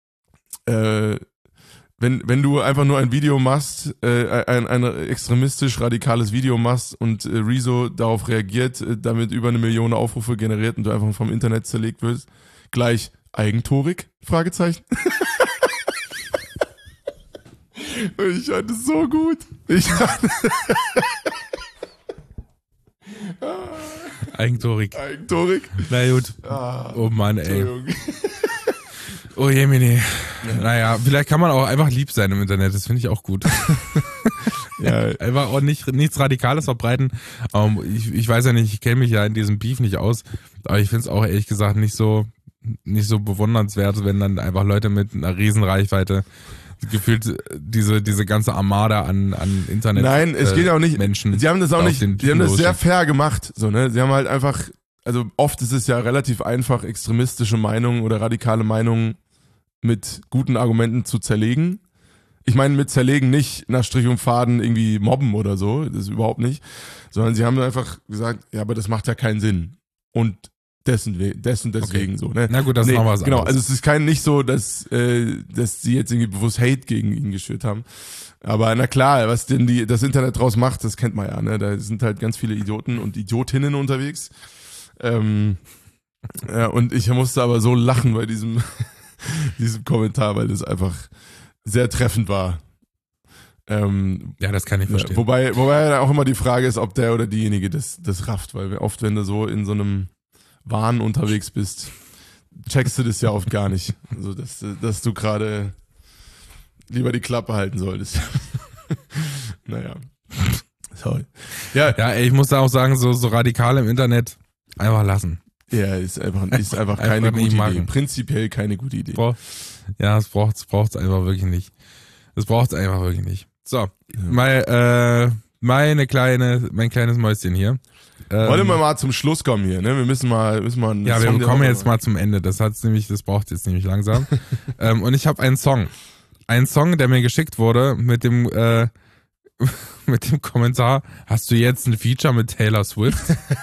äh, wenn wenn du einfach nur ein Video machst, äh, ein, ein extremistisch radikales Video machst und äh, Rezo darauf reagiert, äh, damit über eine Million Aufrufe generiert und du einfach vom Internet zerlegt wirst, gleich Eigentorik? Fragezeichen. Ich fand es so gut. Ich fand Eigentorik. Eigentorik. Na gut. Ah, Oh Mann, ey. Entschuldigung. Oh Jemini. Naja, vielleicht kann man auch einfach lieb sein im Internet, das finde ich auch gut. Ja, Einfach auch nicht, nichts Radikales verbreiten. Um, ich, ich weiß ja nicht, ich kenne mich ja in diesem Beef nicht aus, aber ich finde es auch ehrlich gesagt nicht so, nicht so bewundernswert, wenn dann einfach Leute mit einer riesen Reichweite gefühlt diese, diese ganze Armada an, an Internet. Nein, es äh, geht auch nicht. Menschen Sie haben das auch auf nicht, den die haben das Typen sehr losschicken. fair gemacht, so, ne? Sie haben halt einfach, also oft ist es ja relativ einfach, extremistische Meinungen oder radikale Meinungen mit guten Argumenten zu zerlegen. Ich meine mit zerlegen nicht nach Strich und Faden irgendwie mobben oder so, das ist überhaupt nicht, sondern sie haben einfach gesagt, ja, aber das macht ja keinen Sinn. Und dessen, dessen deswegen Okay. so, ne? Na gut, das ist noch was Genau, anderes. also es ist kein nicht so, dass, äh, dass sie jetzt irgendwie bewusst Hate gegen ihn geschürt haben. Aber na klar, was denn die, das Internet draus macht, das kennt man ja, ne? Da sind halt ganz viele Idioten und Idiotinnen unterwegs. Ähm, ja, und ich musste aber so lachen bei diesem, diesem Kommentar, weil das einfach sehr treffend war. Ähm, Ja, das kann ich ja, verstehen. wobei, wobei dann auch immer die Frage ist, ob der oder diejenige das, das rafft, weil oft, wenn du so in so einem Wahn unterwegs bist, checkst du das ja oft gar nicht. Also, dass, dass du gerade lieber die Klappe halten solltest. Naja. Sorry. Ja, Ja, ey, ich muss da auch sagen, so, so radikal im Internet einfach lassen. ja, ist einfach, ist einfach Einfach keine nicht gute machen. Idee. Prinzipiell keine gute Idee. Brauch, ja, es braucht es braucht's einfach wirklich nicht. Es braucht es einfach wirklich nicht. So, mein, äh, meine kleine, mein kleines Mäuschen hier. Ähm, Wollen wir mal zum Schluss kommen hier, ne? Wir müssen mal, müssen mal einen Ja, wir Song der kommen Woche jetzt mal zum Ende. Das hat's nämlich, das braucht jetzt nämlich langsam. ähm, und ich habe einen Song. Einen Song, der mir geschickt wurde mit dem, äh, mit dem Kommentar, hast du jetzt ein Feature mit Taylor Swift?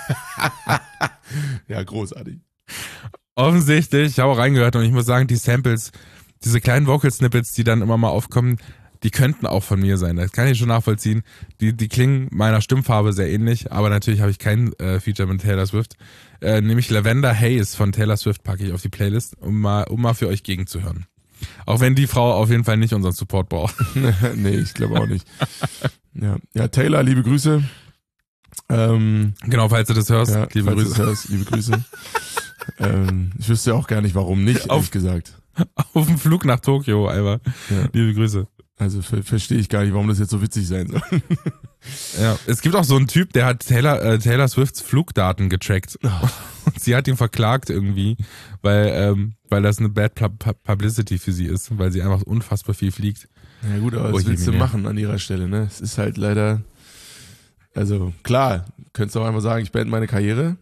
Ja, großartig. Offensichtlich, ich habe auch reingehört und ich muss sagen, die Samples, diese kleinen Vocal-Snippets, die dann immer mal aufkommen, die könnten auch von mir sein. Das kann ich schon nachvollziehen. Die, die klingen meiner Stimmfarbe sehr ähnlich, aber natürlich habe ich kein äh, Feature mit Taylor Swift. Äh, nämlich Lavender Haze von Taylor Swift packe ich auf die Playlist, um mal, um mal für euch gegenzuhören. Auch wenn die Frau auf jeden Fall nicht unseren Support braucht. Nee, ich glaube auch nicht. Ja, ja, Taylor, liebe Grüße. Ähm, Genau, falls du das hörst, ja, liebe falls du Grüße. das hörst, liebe Grüße. ähm, ich wüsste auch gar nicht, warum nicht, Auf- ehrlich gesagt. Auf dem Flug nach Tokio, einfach. Ja. Liebe Grüße. Also ver verstehe ich gar nicht, warum das jetzt so witzig sein soll. Ja, es gibt auch so einen Typ, der hat Taylor, äh, Taylor Swifts Flugdaten getrackt. Und sie hat ihn verklagt irgendwie, weil, ähm, weil das eine Bad Pub- Pub- Publicity für sie ist, weil sie einfach unfassbar viel fliegt. Ja gut, aber Oh, was willst du Jemine. machen an ihrer Stelle, ne? Es ist halt leider, also klar, könntest du auch einmal sagen, ich beende meine Karriere.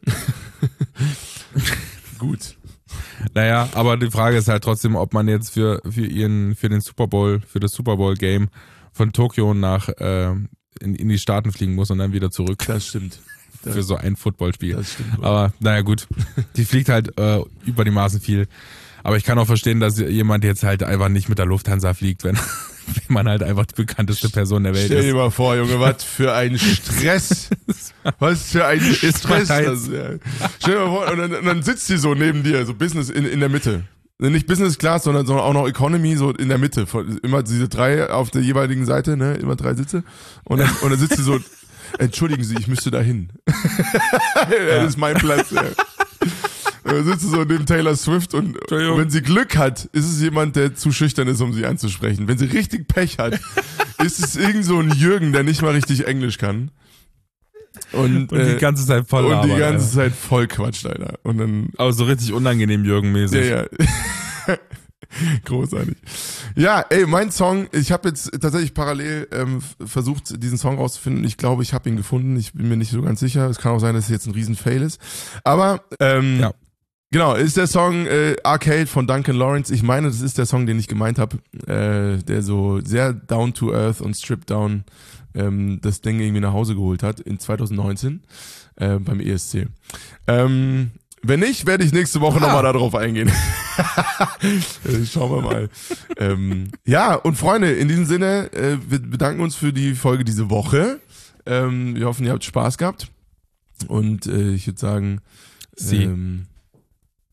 Gut. Naja, aber die Frage ist halt trotzdem, ob man jetzt für, für ihren, für den Super Bowl, für das Super Bowl Game von Tokio nach, äh, in, in die Staaten fliegen muss und dann wieder zurück Das stimmt. Das, für so ein Footballspiel. das stimmt. wohl. Aber naja gut, die fliegt halt äh, über die Maßen viel. Aber ich kann auch verstehen, dass jemand jetzt halt einfach nicht mit der Lufthansa fliegt, wenn, wenn man halt einfach die bekannteste Person der Welt Stell dir ist. mal vor, Junge, was für ein Stress. Was für ein Stress. mal Das, ja. Stell dir mal vor, und dann, und dann sitzt sie so neben dir, so Business in, in der Mitte. Nicht Business Class, sondern, sondern auch noch Economy, so in der Mitte. Von- Immer diese drei auf der jeweiligen Seite, ne? Immer drei Sitze. Und dann, und dann sitzt sie so, entschuldigen Sie, ich müsste da hin. Das ist mein Platz, ja. Da sitzt sie so neben Taylor Swift und, und Entschuldigung. wenn sie Glück hat, ist es jemand, der zu schüchtern ist, um sie anzusprechen. Wenn sie richtig Pech hat, ist es irgend so ein Jürgen, der nicht mal richtig Englisch kann. Und, Und die äh, ganze Zeit voll und die labert, ganze Alter. Zeit voll quatscht, Alter. Und dann, Aber so richtig unangenehm Jürgen-mäßig. ja, ja. Großartig. Ja, ey, mein Song, ich habe jetzt tatsächlich parallel ähm, f- versucht, diesen Song rauszufinden. Ich glaube, ich habe ihn gefunden. Ich bin mir nicht so ganz sicher. Es kann auch sein, dass es jetzt ein Riesen-Fail ist. Aber, ähm, Ja. genau, ist der Song äh, Arcade von Duncan Lawrence. Ich meine, das ist der Song, den ich gemeint habe, äh, der so sehr down to earth und stripped down ähm, das Ding irgendwie nach Hause geholt hat in zwanzig neunzehn äh, beim E S C. Ähm, wenn nicht, werde ich nächste Woche Ah. nochmal darauf eingehen. Äh, Schauen wir mal. ähm, ja, und Freunde, in diesem Sinne, äh, wir bedanken uns für die Folge diese Woche. Ähm, wir hoffen, ihr habt Spaß gehabt. Und äh, ich würde sagen, Sie. ähm,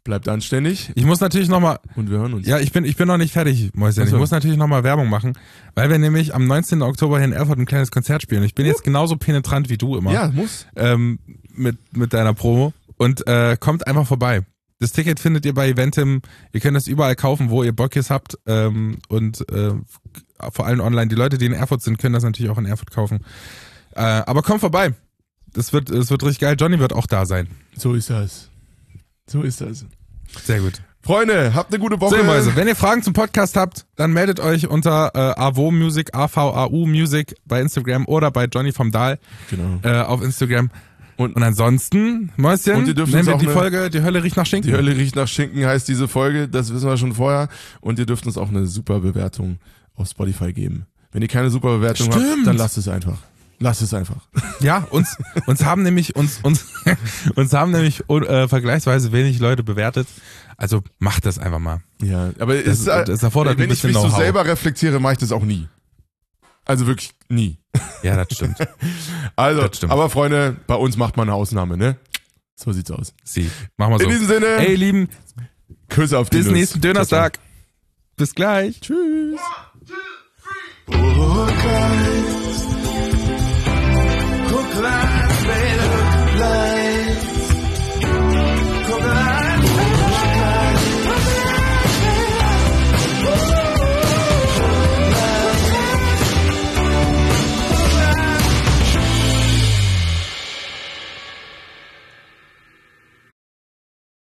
Bleibt anständig Ich muss natürlich nochmal, und wir hören uns. ja, ich bin, ich bin noch nicht fertig, Mäuschen. Ach so. Ich muss natürlich nochmal Werbung machen, weil wir nämlich am neunzehnten Oktober hier in Erfurt ein kleines Konzert spielen. Ich bin jetzt genauso penetrant wie du immer. Ja, muss. Ähm, mit, mit deiner Promo. Und äh, kommt einfach vorbei. Das Ticket findet ihr bei Eventim. Ihr könnt es überall kaufen, wo ihr Bock jetzt habt. Ähm, und äh, vor allem online. Die Leute, die in Erfurt sind, können das natürlich auch in Erfurt kaufen. Äh, aber kommt vorbei. Das wird, das wird richtig geil. Johnny wird auch da sein. So ist das. So ist das. Sehr gut. Freunde, habt eine gute Woche. So, Mäuse, wenn ihr Fragen zum Podcast habt, dann meldet euch unter äh, AVO Music, A V A U Music bei Instagram oder bei Johnny vom Dahl Genau. äh, auf Instagram. Und, Und ansonsten, Mäuschen, Und ihr dürft nennen uns wir auch die eine- Folge Die Hölle riecht nach Schinken. Die Hölle riecht nach Schinken heißt diese Folge, das wissen wir schon vorher. Und ihr dürft uns auch eine super Bewertung auf Spotify geben. Wenn ihr keine super Bewertung habt, Stimmt. dann lasst es einfach. Lasst es einfach. Ja, uns, uns haben nämlich, uns, uns, uns haben nämlich äh, vergleichsweise wenig Leute bewertet. Also macht das einfach mal. Ja, aber Das- es ist, äh, das erfordert ein wenn ich bisschen mich so Know-how. selber reflektiere, mache ich das auch nie. Also wirklich nie. Ja, das stimmt. Also, Das stimmt. aber Freunde, bei uns macht man eine Ausnahme, ne? So sieht's aus. Sie. Machen wir so. In diesem Sinne, Ey, Lieben, Küsse auf die bis Nuss. nächsten Ciao, ciao. Donnerstag. Bis gleich. Tschüss.